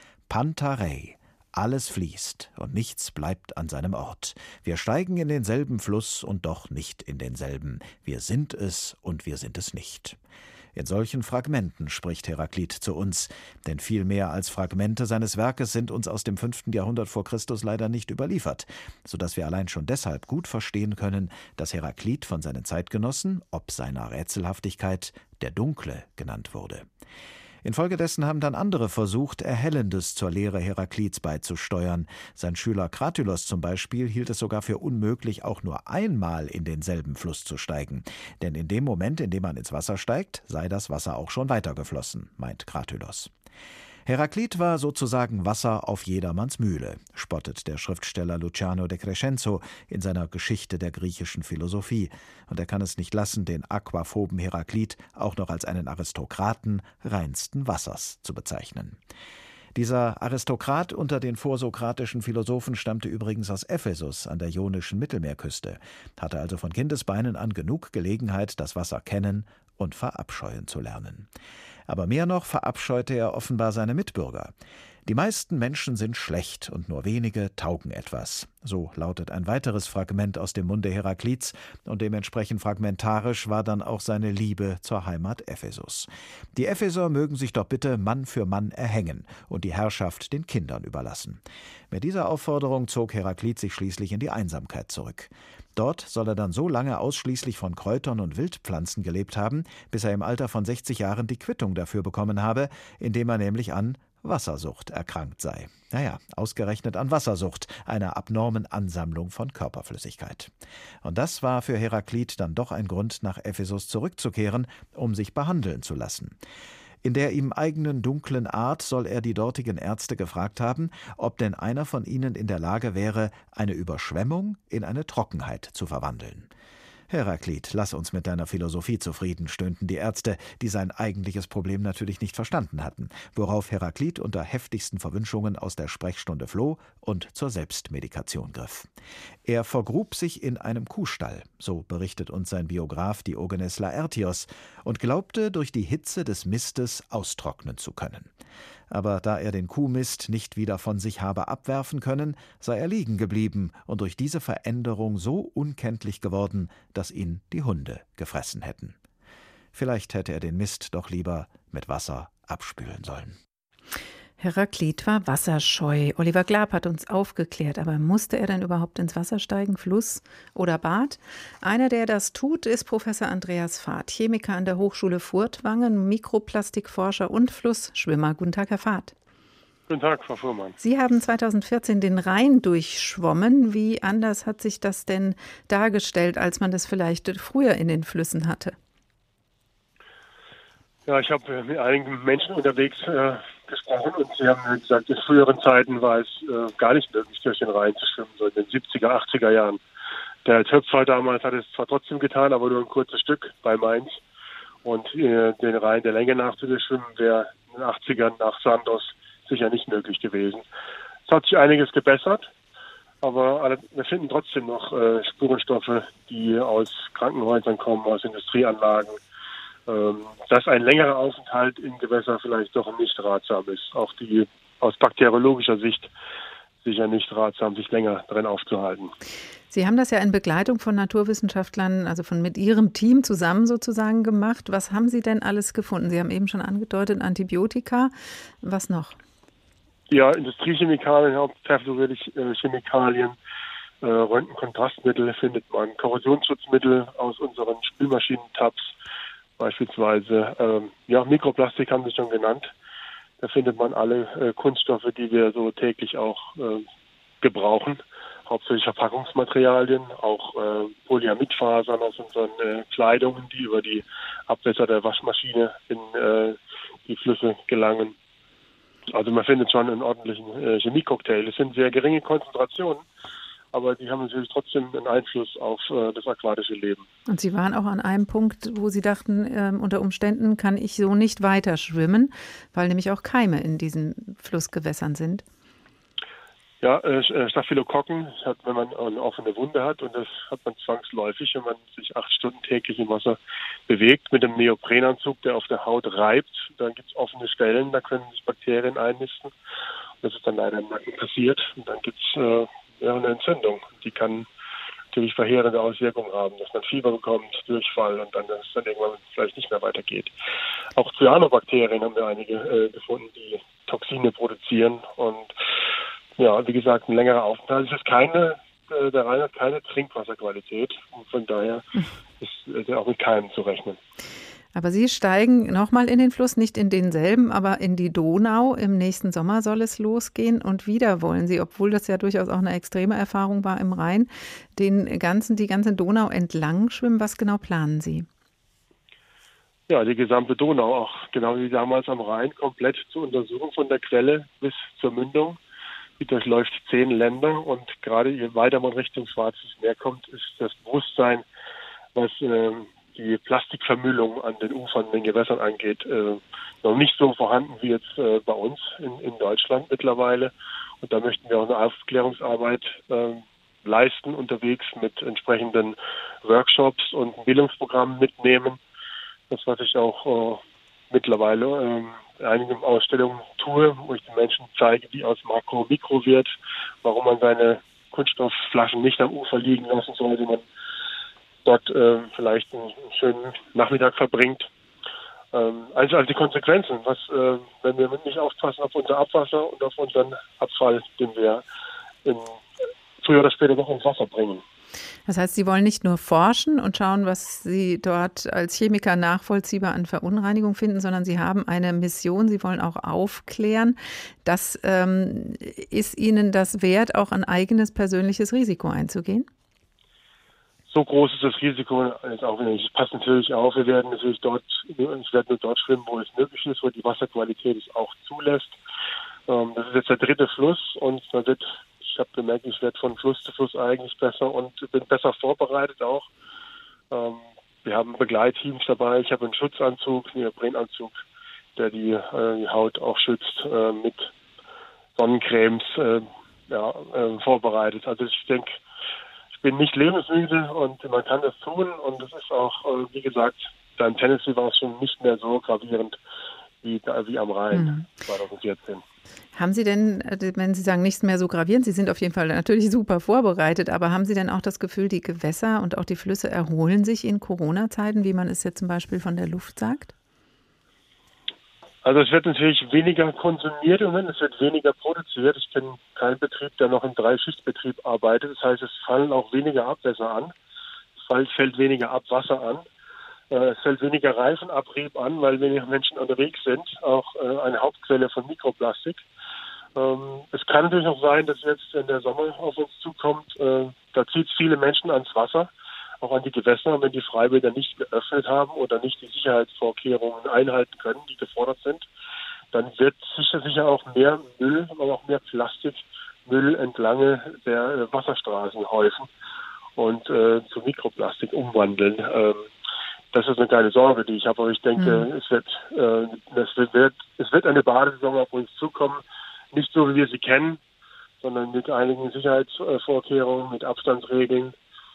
Pantarei. Alles fließt und nichts bleibt an seinem Ort. Wir steigen in denselben Fluss und doch nicht in denselben. Wir sind es und wir sind es nicht. In solchen Fragmenten spricht Heraklit zu uns, denn viel mehr als Fragmente seines Werkes sind uns aus dem 5. Jahrhundert vor Christus leider nicht überliefert, sodass wir allein schon deshalb gut verstehen können, dass Heraklit von seinen Zeitgenossen, ob seiner Rätselhaftigkeit, der Dunkle genannt wurde. Infolgedessen haben dann andere versucht, Erhellendes zur Lehre Heraklits beizusteuern. Sein Schüler Kratylos zum Beispiel hielt es sogar für unmöglich, auch nur einmal in denselben Fluss zu steigen. Denn in dem Moment, in dem man ins Wasser steigt, sei das Wasser auch schon weitergeflossen, meint Kratylos. Heraklit war sozusagen Wasser auf jedermanns Mühle, spottet der Schriftsteller Luciano de Crescenzo in seiner Geschichte der griechischen Philosophie. Und er kann es nicht lassen, den aquaphoben Heraklit auch noch als einen Aristokraten reinsten Wassers zu bezeichnen. Dieser Aristokrat unter den vorsokratischen Philosophen stammte übrigens aus Ephesus an der ionischen Mittelmeerküste, hatte also von Kindesbeinen an genug Gelegenheit, das Wasser kennen und verabscheuen zu lernen. Aber mehr noch verabscheute er offenbar seine Mitbürger. Die meisten Menschen sind schlecht und nur wenige taugen etwas. So lautet ein weiteres Fragment aus dem Munde Heraklits und dementsprechend fragmentarisch war dann auch seine Liebe zur Heimat Ephesus. Die Epheser mögen sich doch bitte Mann für Mann erhängen und die Herrschaft den Kindern überlassen. Mit dieser Aufforderung zog Heraklit sich schließlich in die Einsamkeit zurück. Dort soll er dann so lange ausschließlich von Kräutern und Wildpflanzen gelebt haben, bis er im Alter von 60 Jahren die Quittung dafür bekommen habe, indem er nämlich an Wassersucht erkrankt sei. Naja, ausgerechnet an Wassersucht, einer abnormen Ansammlung von Körperflüssigkeit. Und das war für Heraklit dann doch ein Grund, nach Ephesus zurückzukehren, um sich behandeln zu lassen. In der ihm eigenen dunklen Art soll er die dortigen Ärzte gefragt haben, ob denn einer von ihnen in der Lage wäre, eine Überschwemmung in eine Trockenheit zu verwandeln. Heraklit, lass uns mit deiner Philosophie zufrieden, stöhnten die Ärzte, die sein eigentliches Problem natürlich nicht verstanden hatten, worauf Heraklit unter heftigsten Verwünschungen aus der Sprechstunde floh und zur Selbstmedikation griff. Er vergrub sich in einem Kuhstall, so berichtet uns sein Biograf Diogenes Laertios, und glaubte, durch die Hitze des Mistes austrocknen zu können. Aber da er den Kuhmist nicht wieder von sich habe abwerfen können, sei er liegen geblieben und durch diese Veränderung so unkenntlich geworden, dass ihn die Hunde gefressen hätten. Vielleicht hätte er den Mist doch lieber mit Wasser abspülen sollen. Heraklit war wasserscheu. Oliver Glab hat uns aufgeklärt, aber musste er denn überhaupt ins Wasser steigen, Fluss oder Bad? Einer, der das tut, ist Professor Andreas Vath, Chemiker an der Hochschule Furtwangen, Mikroplastikforscher und Flussschwimmer. Guten Tag, Herr Vath. Guten Tag, Frau Fuhrmann. Sie haben 2014 den Rhein durchschwommen. Wie anders hat sich das denn dargestellt, als man das vielleicht früher in den Flüssen hatte? Ja, ich habe mit einigen Menschen unterwegs gesprochen und sie haben mir gesagt, in früheren Zeiten war es gar nicht möglich, durch den Rhein zu schwimmen, so in den 70er, 80er Jahren. Der Töpfer damals hat es zwar trotzdem getan, aber nur ein kurzes Stück bei Mainz. Und den Rhein der Länge nach zu durchschwimmen wäre in den 80ern nach Sandos sicher nicht möglich gewesen. Es hat sich einiges gebessert, aber wir finden trotzdem noch Spurenstoffe, die aus Krankenhäusern kommen, aus Industrieanlagen, dass ein längerer Aufenthalt im Gewässer vielleicht doch nicht ratsam ist. Auch die aus bakteriologischer Sicht sicher nicht ratsam, sich länger drin aufzuhalten. Sie haben das ja in Begleitung von Naturwissenschaftlern, also mit Ihrem Team zusammen sozusagen gemacht. Was haben Sie denn alles gefunden? Sie haben eben schon angedeutet, Antibiotika. Was noch? Ja, Industriechemikalien, hauptsächlich Chemikalien, Röntgenkontrastmittel findet man, Korrosionsschutzmittel aus unseren Spülmaschinentabs, beispielsweise, Mikroplastik haben Sie schon genannt. Da findet man alle Kunststoffe, die wir so täglich auch gebrauchen. Hauptsächlich Verpackungsmaterialien, auch Polyamidfasern aus unseren Kleidungen, die über die Abwässer der Waschmaschine in die Flüsse gelangen. Also man findet schon einen ordentlichen Chemiecocktail. Es sind sehr geringe Konzentrationen aber die haben natürlich trotzdem einen Einfluss auf das aquatische Leben. Und Sie waren auch an einem Punkt, wo Sie dachten, unter Umständen kann ich so nicht weiter schwimmen, weil nämlich auch Keime in diesen Flussgewässern sind. Ja, Staphylokokken hat, wenn man eine offene Wunde hat, und das hat man zwangsläufig, wenn man sich 8 Stunden täglich im Wasser bewegt, mit einem Neoprenanzug, der auf der Haut reibt. Dann gibt es offene Stellen, da können sich Bakterien einnisten. Das ist dann leider im Nacken passiert. Und dann gibt es eine Entzündung. Die kann natürlich verheerende Auswirkungen haben, dass man Fieber bekommt, Durchfall und dann, dass es dann irgendwann vielleicht nicht mehr weitergeht. Auch Cyanobakterien haben wir einige gefunden, die Toxine produzieren. Und ja, wie gesagt, ein längerer Aufenthalt. Es ist keine Trinkwasserqualität. Und von daher ist auch mit Keimen zu rechnen. Aber Sie steigen nochmal in den Fluss, nicht in denselben, aber in die Donau. Im nächsten Sommer soll es losgehen und wieder wollen Sie, obwohl das ja durchaus auch eine extreme Erfahrung war im Rhein, die ganze Donau entlang schwimmen. Was genau planen Sie? Ja, die gesamte Donau, auch genau wie damals am Rhein, komplett zu untersuchen von der Quelle bis zur Mündung. Die durchläuft 10 Länder und gerade je weiter man Richtung Schwarzes Meer kommt, ist das Bewusstsein, was die Plastikvermüllung an den Ufern, den Gewässern angeht, noch nicht so vorhanden wie jetzt bei uns in Deutschland mittlerweile. Und da möchten wir auch eine Aufklärungsarbeit leisten, unterwegs mit entsprechenden Workshops und Bildungsprogrammen mitnehmen. Das, was ich auch mittlerweile in einigen Ausstellungen tue, wo ich den Menschen zeige, wie aus Makro Mikro wird, warum man seine Kunststoffflaschen nicht am Ufer liegen lassen sollte, man dort vielleicht einen schönen Nachmittag verbringt. Also die Konsequenzen, wenn wir nicht aufpassen auf unser Abwasser und auf unseren Abfall, den wir früher oder später noch ins Wasser bringen. Das heißt, Sie wollen nicht nur forschen und schauen, was Sie dort als Chemiker nachvollziehbar an Verunreinigung finden, sondern Sie haben eine Mission, Sie wollen auch aufklären. Das ist Ihnen das wert, auch ein eigenes persönliches Risiko einzugehen? So groß ist das Risiko jetzt auch nicht. Es passt natürlich auf. Ich werde nur dort schwimmen, wo es möglich ist, wo die Wasserqualität es auch zulässt. Das ist jetzt der 3. Fluss und ich habe gemerkt, ich werde von Fluss zu Fluss eigentlich besser und bin besser vorbereitet auch. Wir haben Begleitteams dabei. Ich habe einen Schutzanzug, einen Neoprenanzug, der die Haut auch schützt, mit Sonnencremes vorbereitet. Also ich denke, ich bin nicht lebensmüde und man kann das tun. Und es ist auch, wie gesagt, da im Tennessee war es schon nicht mehr so gravierend wie am Rhein 2014. Haben Sie denn, wenn Sie sagen, nichts mehr so gravierend, Sie sind auf jeden Fall natürlich super vorbereitet, aber haben Sie denn auch das Gefühl, die Gewässer und auch die Flüsse erholen sich in Corona-Zeiten, wie man es jetzt zum Beispiel von der Luft sagt? Also es wird natürlich weniger konsumiert im Moment, es wird weniger produziert. Ich kenne keinen Betrieb, der noch im 3-Schicht-Betrieb arbeitet. Das heißt, es fallen auch weniger Abwässer an, es fällt weniger Abwasser an. Es fällt weniger Reifenabrieb an, weil weniger Menschen unterwegs sind, auch eine Hauptquelle von Mikroplastik. Es kann natürlich auch sein, dass jetzt, wenn der Sommer auf uns zukommt, da zieht es viele Menschen ans Wasser, auch an die Gewässer. Und wenn die Freibäder nicht geöffnet haben oder nicht die Sicherheitsvorkehrungen einhalten können, die gefordert sind, dann wird sicher auch mehr Müll, aber auch mehr Plastikmüll entlang der Wasserstraßen häufen und zu Mikroplastik umwandeln. Das ist eine kleine Sorge, die ich habe, aber ich denke, es wird eine Badesaison auf uns zukommen, nicht so, wie wir sie kennen, sondern mit einigen Sicherheitsvorkehrungen, mit Abstandsregeln.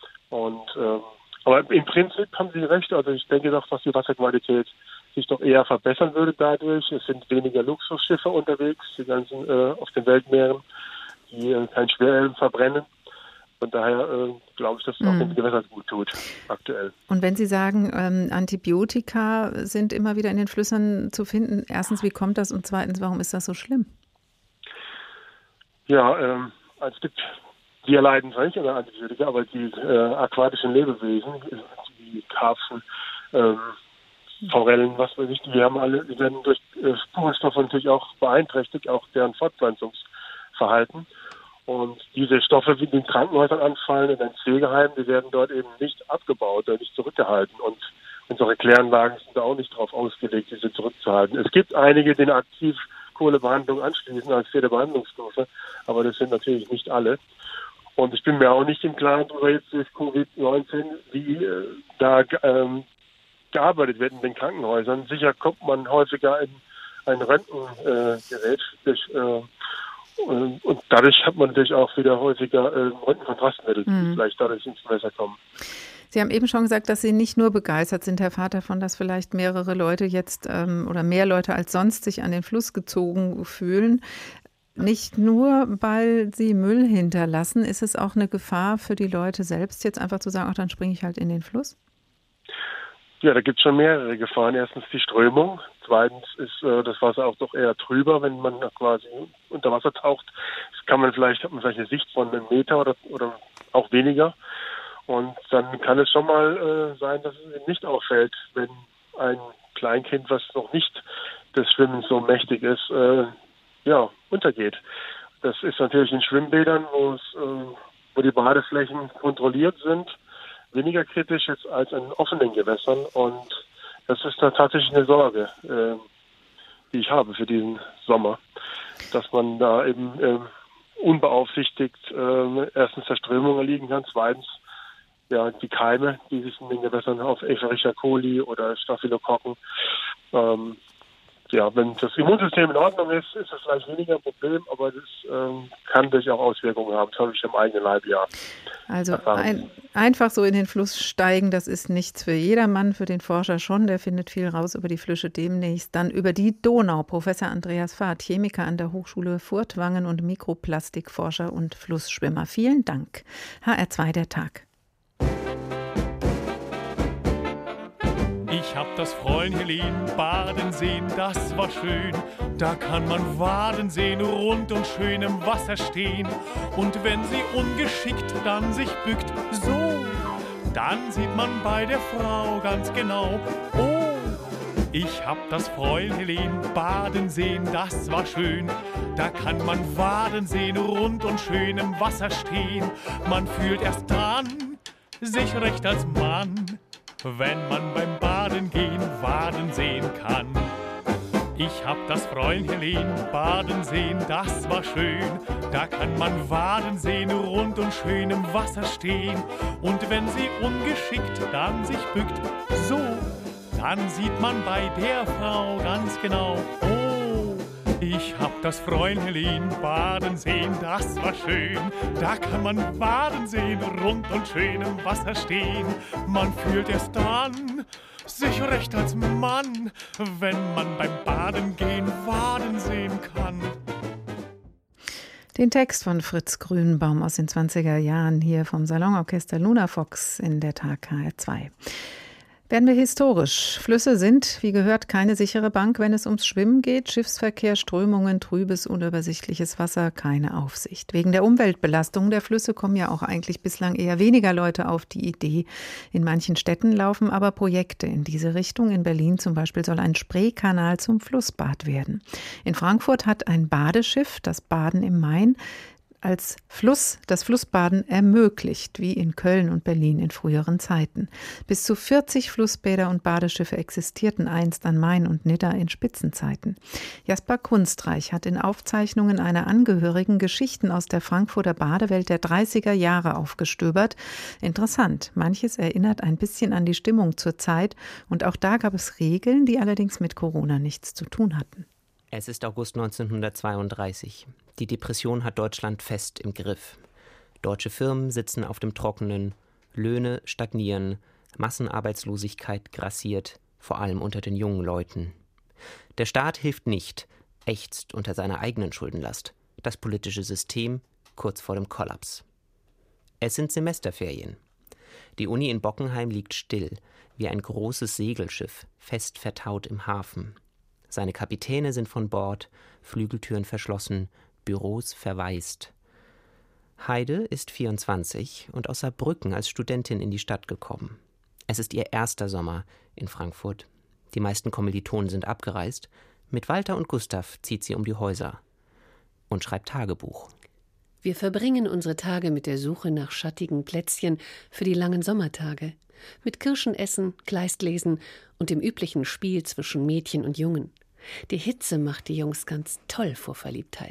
Aber im Prinzip haben Sie recht. Also ich denke doch, dass die Wasserqualität sich doch eher verbessern würde dadurch. Es sind weniger Luxusschiffe unterwegs, die ganzen auf den Weltmeeren, die kein Schweröl verbrennen. Von daher glaube ich, dass es auch den Gewässern gut tut, aktuell. Und wenn Sie sagen, Antibiotika sind immer wieder in den Flüssen zu finden, erstens, wie kommt das? Und zweitens, warum ist das so schlimm? Ja, es gibt, wir leiden zwar nicht unter Antibiotika, aber die aquatischen Lebewesen, die Karpfen, Forellen, was weiß ich, die werden durch Spurenstoffe natürlich auch beeinträchtigt, auch deren Fortpflanzungsverhalten. Und diese Stoffe, die in den Krankenhäusern anfallen, in den Pflegeheimen, die werden dort eben nicht abgebaut oder nicht zurückgehalten. Und unsere Kläranlagen sind da auch nicht darauf ausgelegt, diese zurückzuhalten. Es gibt einige, die eine Aktivkohlebehandlung anschließen als 4. Behandlungsstufe, aber das sind natürlich nicht alle. Und ich bin mir auch nicht im Klaren darüber jetzt durch Covid-19, wie da gearbeitet wird in den Krankenhäusern. Sicher kommt man häufiger in ein Röntgengerät und dadurch hat man natürlich auch wieder häufiger Röntgenkontrastmittel, die vielleicht dadurch ins Messer kommen. Sie haben eben schon gesagt, dass Sie nicht nur begeistert sind, Herr Vater, davon, dass vielleicht mehrere Leute jetzt oder mehr Leute als sonst sich an den Fluss gezogen fühlen. Nicht nur, weil sie Müll hinterlassen, ist es auch eine Gefahr für die Leute selbst, jetzt einfach zu sagen, ach, dann springe ich halt in den Fluss? Ja, da gibt es schon mehrere Gefahren. Erstens die Strömung. Zweitens ist das Wasser auch doch eher trüber, wenn man quasi unter Wasser taucht. Hat man vielleicht eine Sicht von einem Meter oder auch weniger. Und dann kann es schon mal sein, dass es nicht auffällt, wenn ein Kleinkind, was noch nicht des Schwimmens so mächtig ist, untergeht. Das ist natürlich in Schwimmbädern, wo die Badeflächen kontrolliert sind, weniger kritisch jetzt als in offenen Gewässern. Und das ist dann tatsächlich eine Sorge, die ich habe für diesen Sommer, dass man da eben unbeaufsichtigt erstens der Strömung erliegen kann, zweitens die Keime, die sich in den Gewässern auf Escherichia coli oder Staphylokokken wenn das Immunsystem in Ordnung ist, ist das vielleicht weniger ein Problem, aber das kann durchaus Auswirkungen haben. Das habe ich im eigenen Leib Also einfach so in den Fluss steigen, das ist nichts für jedermann, für den Forscher schon. Der findet viel raus über die Flüsse demnächst. Dann über die Donau. Professor Andreas Vath, Chemiker an der Hochschule Furtwangen und Mikroplastikforscher und Flussschwimmer. Vielen Dank. HR2 der Tag. Ich hab das Fräulein Helene baden sehen, das war schön. Da kann man Waden sehen, rund und schön im Wasser stehen. Und wenn sie ungeschickt dann sich bückt, so, dann sieht man bei der Frau ganz genau, oh, ich hab das Fräulein Helene baden sehen, das war schön. Da kann man Waden sehen, rund und schön im Wasser stehen. Man fühlt erst dran, sich recht als Mann, wenn man beim Baden gehen Waden sehen kann. Ich hab das Fräulein Helene baden sehen, das war schön. Da kann man Waden sehen, rund und schön im Wasser stehen. Und wenn sie ungeschickt dann sich bückt, so, dann sieht man bei der Frau ganz genau, oh, ich hab das Fräulein Helene baden sehen, das war schön. Da kann man baden sehen, rund und schön im Wasser stehen. Man fühlt erst dann sich recht als Mann, wenn man beim Baden gehen Waden sehen kann. Den Text von Fritz Grünbaum aus den 20er Jahren hier vom Salonorchester Lunafox in der Tag HR2. Werden wir historisch. Flüsse sind, wie gehört, keine sichere Bank, wenn es ums Schwimmen geht. Schiffsverkehr, Strömungen, trübes, unübersichtliches Wasser, keine Aufsicht. Wegen der Umweltbelastung der Flüsse kommen ja auch eigentlich bislang eher weniger Leute auf die Idee. In manchen Städten laufen aber Projekte in diese Richtung. In Berlin zum Beispiel soll ein Spreekanal zum Flussbad werden. In Frankfurt hat ein Badeschiff das Baden im Main als das Flussbaden ermöglicht, wie in Köln und Berlin in früheren Zeiten. Bis zu 40 Flussbäder und Badeschiffe existierten einst an Main und Nidda in Spitzenzeiten. Jasper Kunstreich hat in Aufzeichnungen einer Angehörigen Geschichten aus der Frankfurter Badewelt der 30er Jahre aufgestöbert. Interessant, manches erinnert ein bisschen an die Stimmung zur Zeit und auch da gab es Regeln, die allerdings mit Corona nichts zu tun hatten. Es ist August 1932. Die Depression hat Deutschland fest im Griff. Deutsche Firmen sitzen auf dem Trockenen, Löhne stagnieren, Massenarbeitslosigkeit grassiert, vor allem unter den jungen Leuten. Der Staat hilft nicht, ächzt unter seiner eigenen Schuldenlast. Das politische System kurz vor dem Kollaps. Es sind Semesterferien. Die Uni in Bockenheim liegt still, wie ein großes Segelschiff, fest vertaut im Hafen. Seine Kapitäne sind von Bord, Flügeltüren verschlossen, Büros verwaist. Heide ist 24 und aus Saarbrücken als Studentin in die Stadt gekommen. Es ist ihr erster Sommer in Frankfurt. Die meisten Kommilitonen sind abgereist. Mit Walter und Gustav zieht sie um die Häuser und schreibt Tagebuch. Wir verbringen unsere Tage mit der Suche nach schattigen Plätzchen für die langen Sommertage. Mit Kirschenessen, Kleistlesen und dem üblichen Spiel zwischen Mädchen und Jungen. Die Hitze macht die Jungs ganz toll vor Verliebtheit.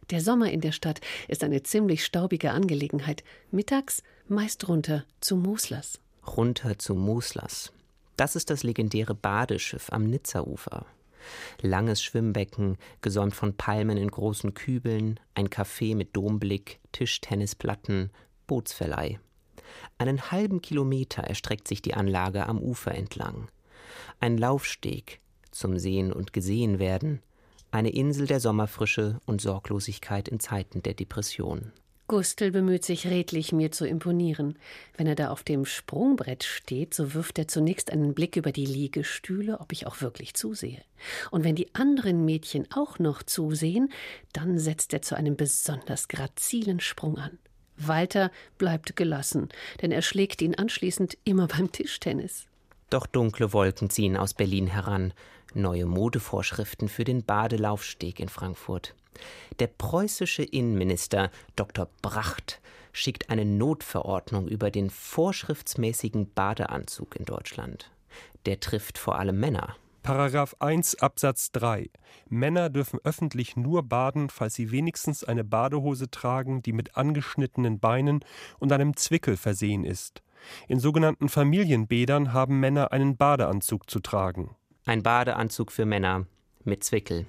Der Sommer in der Stadt ist eine ziemlich staubige Angelegenheit. Mittags meist runter zu Moslers. Runter zu Moslers. Das ist das legendäre Badeschiff am Nizza-Ufer. Langes Schwimmbecken, gesäumt von Palmen in großen Kübeln, ein Café mit Domblick, Tischtennisplatten, Bootsverleih. Einen halben Kilometer erstreckt sich die Anlage am Ufer entlang. Ein Laufsteg zum Sehen und Gesehen werden, eine Insel der Sommerfrische und Sorglosigkeit in Zeiten der Depression. Gustl bemüht sich redlich, mir zu imponieren. Wenn er da auf dem Sprungbrett steht, so wirft er zunächst einen Blick über die Liegestühle, ob ich auch wirklich zusehe. Und wenn die anderen Mädchen auch noch zusehen, dann setzt er zu einem besonders grazilen Sprung an. Walter bleibt gelassen, denn er schlägt ihn anschließend immer beim Tischtennis. Doch dunkle Wolken ziehen aus Berlin heran. Neue Modevorschriften für den Badelaufsteg in Frankfurt. Der preußische Innenminister Dr. Bracht schickt eine Notverordnung über den vorschriftsmäßigen Badeanzug in Deutschland. Der trifft vor allem Männer. Paragraph 1 Absatz 3. Männer dürfen öffentlich nur baden, falls sie wenigstens eine Badehose tragen, die mit angeschnittenen Beinen und einem Zwickel versehen ist. In sogenannten Familienbädern haben Männer einen Badeanzug zu tragen. Ein Badeanzug für Männer mit Zwickel.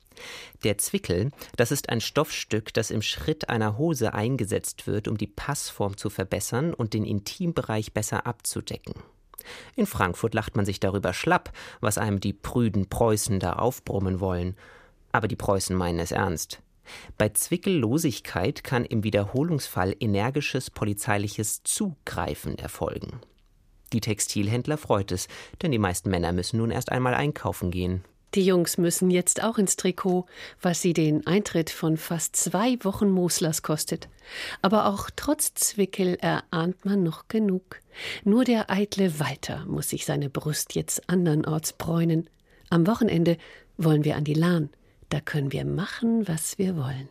Der Zwickel, das ist ein Stoffstück, das im Schritt einer Hose eingesetzt wird, um die Passform zu verbessern und den Intimbereich besser abzudecken. In Frankfurt lacht man sich darüber schlapp, was einem die prüden Preußen da aufbrummen wollen. Aber die Preußen meinen es ernst. Bei Zwickellosigkeit kann im Wiederholungsfall energisches polizeiliches Zugreifen erfolgen. Die Textilhändler freut es, denn die meisten Männer müssen nun erst einmal einkaufen gehen. Die Jungs müssen jetzt auch ins Trikot, was sie den Eintritt von fast 2 Wochen Moslers kostet. Aber auch trotz Zwickel erahnt man noch genug. Nur der eitle Walter muss sich seine Brust jetzt andernorts bräunen. Am Wochenende wollen wir an die Lahn. Da können wir machen, was wir wollen.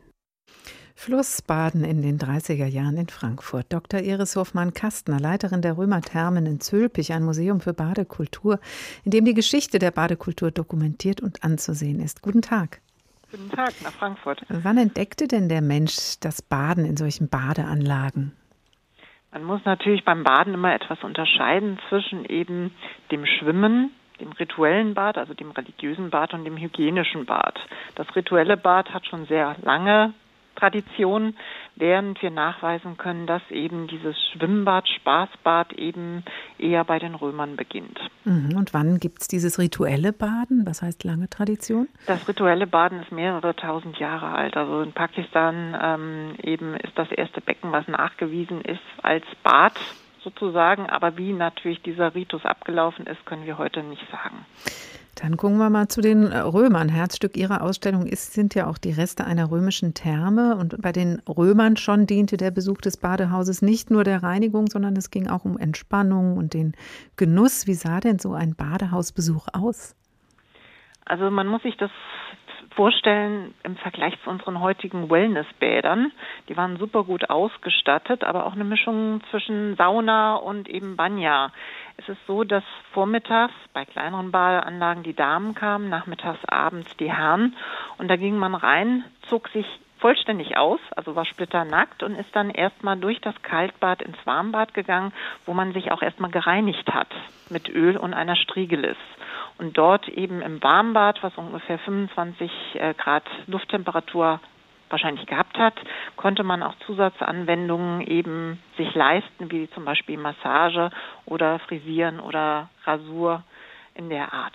Flussbaden in den 30er Jahren in Frankfurt. Dr. Iris Hofmann-Kastner, Leiterin der Römerthermen in Zülpich, ein Museum für Badekultur, in dem die Geschichte der Badekultur dokumentiert und anzusehen ist. Guten Tag. Guten Tag nach Frankfurt. Wann entdeckte denn der Mensch das Baden in solchen Badeanlagen? Man muss natürlich beim Baden immer etwas unterscheiden zwischen eben dem Schwimmen, dem rituellen Bad, also dem religiösen Bad und dem hygienischen Bad. Das rituelle Bad hat schon sehr lange Tradition, während wir nachweisen können, dass eben dieses Schwimmbad, Spaßbad eben eher bei den Römern beginnt. Und wann gibt es dieses rituelle Baden? Was heißt lange Tradition? Das rituelle Baden ist mehrere tausend Jahre alt. Also in Pakistan eben ist das erste Becken, was nachgewiesen ist als Bad sozusagen. Aber wie natürlich dieser Ritus abgelaufen ist, können wir heute nicht sagen. Dann gucken wir mal zu den Römern. Herzstück Ihrer Ausstellung sind ja auch die Reste einer römischen Therme. Und bei den Römern schon diente der Besuch des Badehauses nicht nur der Reinigung, sondern es ging auch um Entspannung und den Genuss. Wie sah denn so ein Badehausbesuch aus? Also man muss sich das vorstellen im Vergleich zu unseren heutigen Wellnessbädern. Die waren super gut ausgestattet, aber auch eine Mischung zwischen Sauna und eben Banya. Es ist so, dass vormittags bei kleineren Badeanlagen die Damen kamen, nachmittags, abends die Herren. Und da ging man rein, zog sich vollständig aus, also war splitternackt und ist dann erstmal durch das Kaltbad ins Warmbad gegangen, wo man sich auch erstmal gereinigt hat mit Öl und einer Striegelis. Und dort eben im Warmbad, was ungefähr 25 Grad Lufttemperatur wahrscheinlich gehabt hat, konnte man auch Zusatzanwendungen eben sich leisten, wie zum Beispiel Massage oder Frisieren oder Rasur in der Art.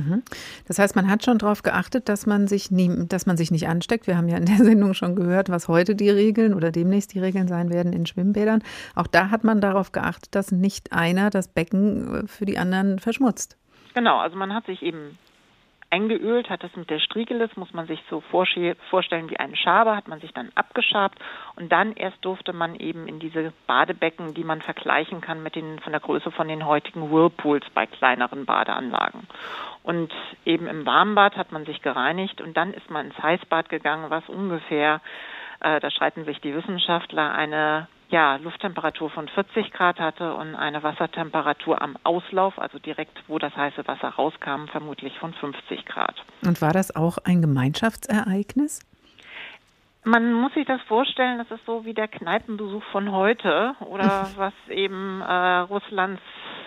Das heißt, man hat schon darauf geachtet, dass man sich nicht ansteckt. Wir haben ja in der Sendung schon gehört, was heute die Regeln oder demnächst die Regeln sein werden in Schwimmbädern. Auch da hat man darauf geachtet, dass nicht einer das Becken für die anderen verschmutzt. Genau, also man hat sich eben eingeölt, hat das mit der Striegelis, muss man sich so vorstellen wie einen Schaber, hat man sich dann abgeschabt und dann erst durfte man eben in diese Badebecken, die man vergleichen kann mit von der Größe von den heutigen Whirlpools bei kleineren Badeanlagen. Und eben im Warmbad hat man sich gereinigt und dann ist man ins Heißbad gegangen, was ungefähr, da streiten sich die Wissenschaftler, eine Lufttemperatur von 40 Grad hatte und eine Wassertemperatur am Auslauf, also direkt, wo das heiße Wasser rauskam, vermutlich von 50 Grad. Und war das auch ein Gemeinschaftsereignis? Man muss sich das vorstellen, das ist so wie der Kneipenbesuch von heute oder was eben Russlands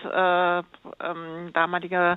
damaliger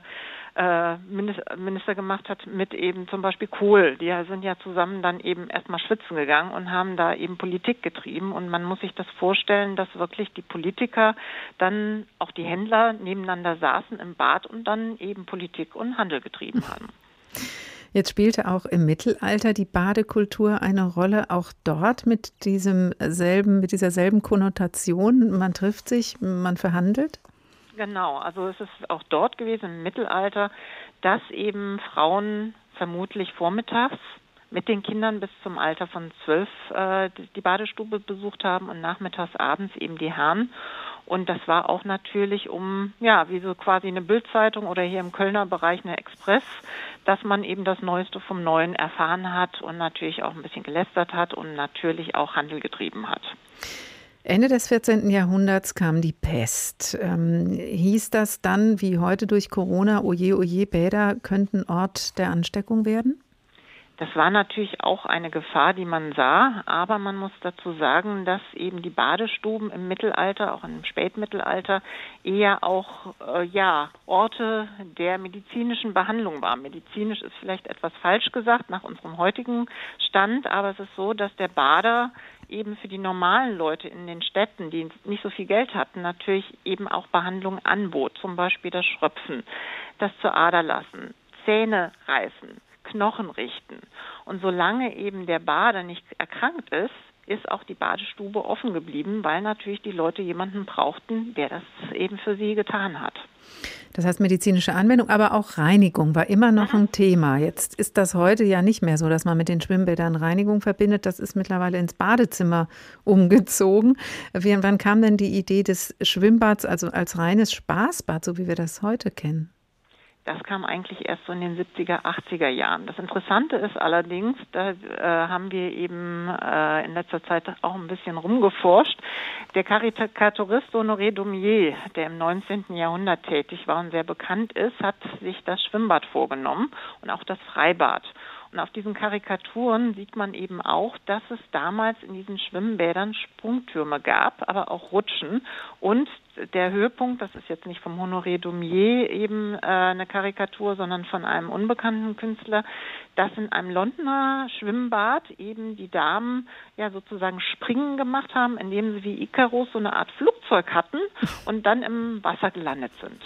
Minister gemacht hat mit eben zum Beispiel Kohl. Die sind ja zusammen dann eben erstmal schwitzen gegangen und haben da eben Politik getrieben. Und man muss sich das vorstellen, dass wirklich die Politiker dann auch die Händler nebeneinander saßen im Bad und dann eben Politik und Handel getrieben haben. Jetzt spielte auch im Mittelalter die Badekultur eine Rolle, auch dort mit dieser selben Konnotation. Man trifft sich, man verhandelt? Genau, also es ist auch dort gewesen im Mittelalter, dass eben Frauen vermutlich vormittags mit den Kindern bis zum Alter von 12 die Badestube besucht haben und nachmittags, abends eben die Herren. Und das war auch natürlich wie so quasi eine Bildzeitung oder hier im Kölner Bereich eine Express, dass man eben das Neueste vom Neuen erfahren hat und natürlich auch ein bisschen gelästert hat und natürlich auch Handel getrieben hat. Ende des 14. Jahrhunderts kam die Pest. Hieß das dann, wie heute durch Corona, oje, Bäder könnten Ort der Ansteckung werden? Das war natürlich auch eine Gefahr, die man sah, aber man muss dazu sagen, dass eben die Badestuben im Mittelalter, auch im Spätmittelalter, eher auch Orte der medizinischen Behandlung waren. Medizinisch ist vielleicht etwas falsch gesagt nach unserem heutigen Stand, aber es ist so, dass der Bader eben für die normalen Leute in den Städten, die nicht so viel Geld hatten, natürlich eben auch Behandlung anbot, zum Beispiel das Schröpfen, das zur Ader lassen, Zähne reißen, Knochen richten. Und solange eben der Bader nicht erkrankt ist, ist auch die Badestube offen geblieben, weil natürlich die Leute jemanden brauchten, der das eben für sie getan hat. Das heißt, medizinische Anwendung, aber auch Reinigung war immer noch ein Thema. Jetzt ist das heute ja nicht mehr so, dass man mit den Schwimmbädern Reinigung verbindet. Das ist mittlerweile ins Badezimmer umgezogen. Wann kam denn die Idee des Schwimmbads, also als reines Spaßbad, so wie wir das heute kennen? Das kam eigentlich erst so in den 70er, 80er Jahren. Das Interessante ist allerdings, da haben wir eben in letzter Zeit auch ein bisschen rumgeforscht. Der Karikaturist Honoré Daumier, der im 19. Jahrhundert tätig war und sehr bekannt ist, hat sich das Schwimmbad vorgenommen und auch das Freibad. Und auf diesen Karikaturen sieht man eben auch, dass es damals in diesen Schwimmbädern Sprungtürme gab, aber auch Rutschen. Und der Höhepunkt, das ist jetzt nicht vom Honoré Daumier eben eine Karikatur, sondern von einem unbekannten Künstler, dass in einem Londoner Schwimmbad eben die Damen ja sozusagen Springen gemacht haben, indem sie wie Ikarus so eine Art Flugzeug hatten und dann im Wasser gelandet sind.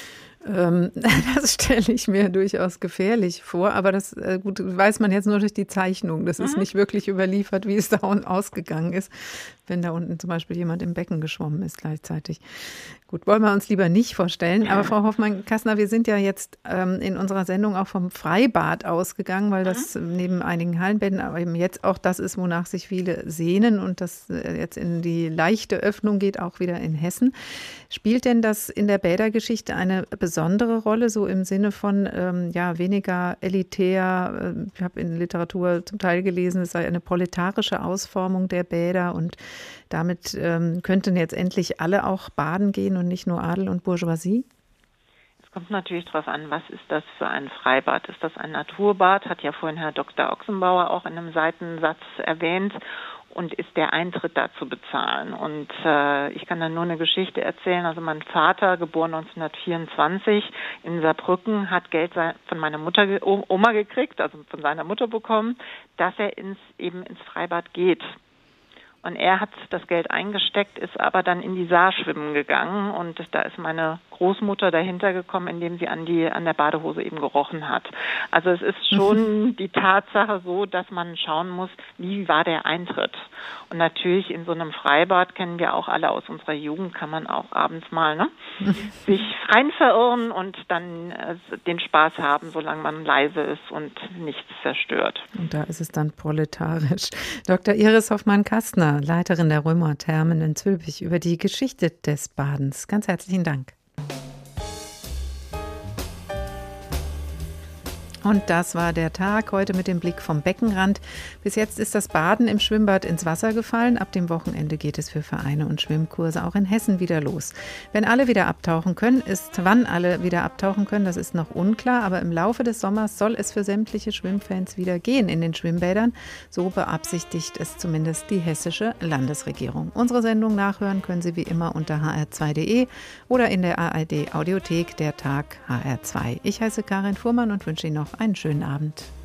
Das stelle ich mir durchaus gefährlich vor, aber das weiß man jetzt nur durch die Zeichnung. Das ist nicht wirklich überliefert, wie es da ausgegangen ist, wenn da unten zum Beispiel jemand im Becken geschwommen ist gleichzeitig. Gut, wollen wir uns lieber nicht vorstellen. Aber Frau Hoffmann-Kastner, wir sind ja jetzt in unserer Sendung auch vom Freibad ausgegangen, weil das neben einigen Hallenbäden aber eben jetzt auch das ist, wonach sich viele sehnen und das jetzt in die leichte Öffnung geht, auch wieder in Hessen. Spielt denn das in der Bädergeschichte eine besondere Rolle, so im Sinne von weniger elitär? Ich habe in Literatur zum Teil gelesen, es sei eine proletarische Ausformung der Bäder und damit könnten jetzt endlich alle auch baden gehen und nicht nur Adel und Bourgeoisie? Es kommt natürlich darauf an, was ist das für ein Freibad? Ist das ein Naturbad? Hat ja vorhin Herr Dr. Ochsenbauer auch in einem Seitensatz erwähnt. Und ist der Eintritt da zu bezahlen? Und ich kann da nur eine Geschichte erzählen. Also mein Vater, geboren 1924 in Saarbrücken, hat Geld von meiner Oma gekriegt, also von seiner Mutter bekommen, dass er ins Freibad geht. Und er hat das Geld eingesteckt, ist aber dann in die Saar schwimmen gegangen. Und da ist meine Großmutter dahinter gekommen, indem sie an der Badehose eben gerochen hat. Also es ist schon die Tatsache so, dass man schauen muss, wie war der Eintritt. Und natürlich in so einem Freibad, kennen wir auch alle aus unserer Jugend, kann man auch abends mal sich rein verirren und dann den Spaß haben, solange man leise ist und nichts zerstört. Und da ist es dann proletarisch. Dr. Iris Hoffmann-Kastner, Leiterin der Römer Thermen in Zülpich, über die Geschichte des Badens. Ganz herzlichen Dank. Und das war der Tag heute mit dem Blick vom Beckenrand. Bis jetzt ist das Baden im Schwimmbad ins Wasser gefallen. Ab dem Wochenende geht es für Vereine und Schwimmkurse auch in Hessen wieder los. Wann alle wieder abtauchen können, das ist noch unklar. Aber im Laufe des Sommers soll es für sämtliche Schwimmfans wieder gehen in den Schwimmbädern. So beabsichtigt es zumindest die hessische Landesregierung. Unsere Sendung nachhören können Sie wie immer unter hr2.de oder in der ARD Audiothek, der Tag HR2. Ich heiße Karin Fuhrmann und wünsche Ihnen noch einen schönen Abend.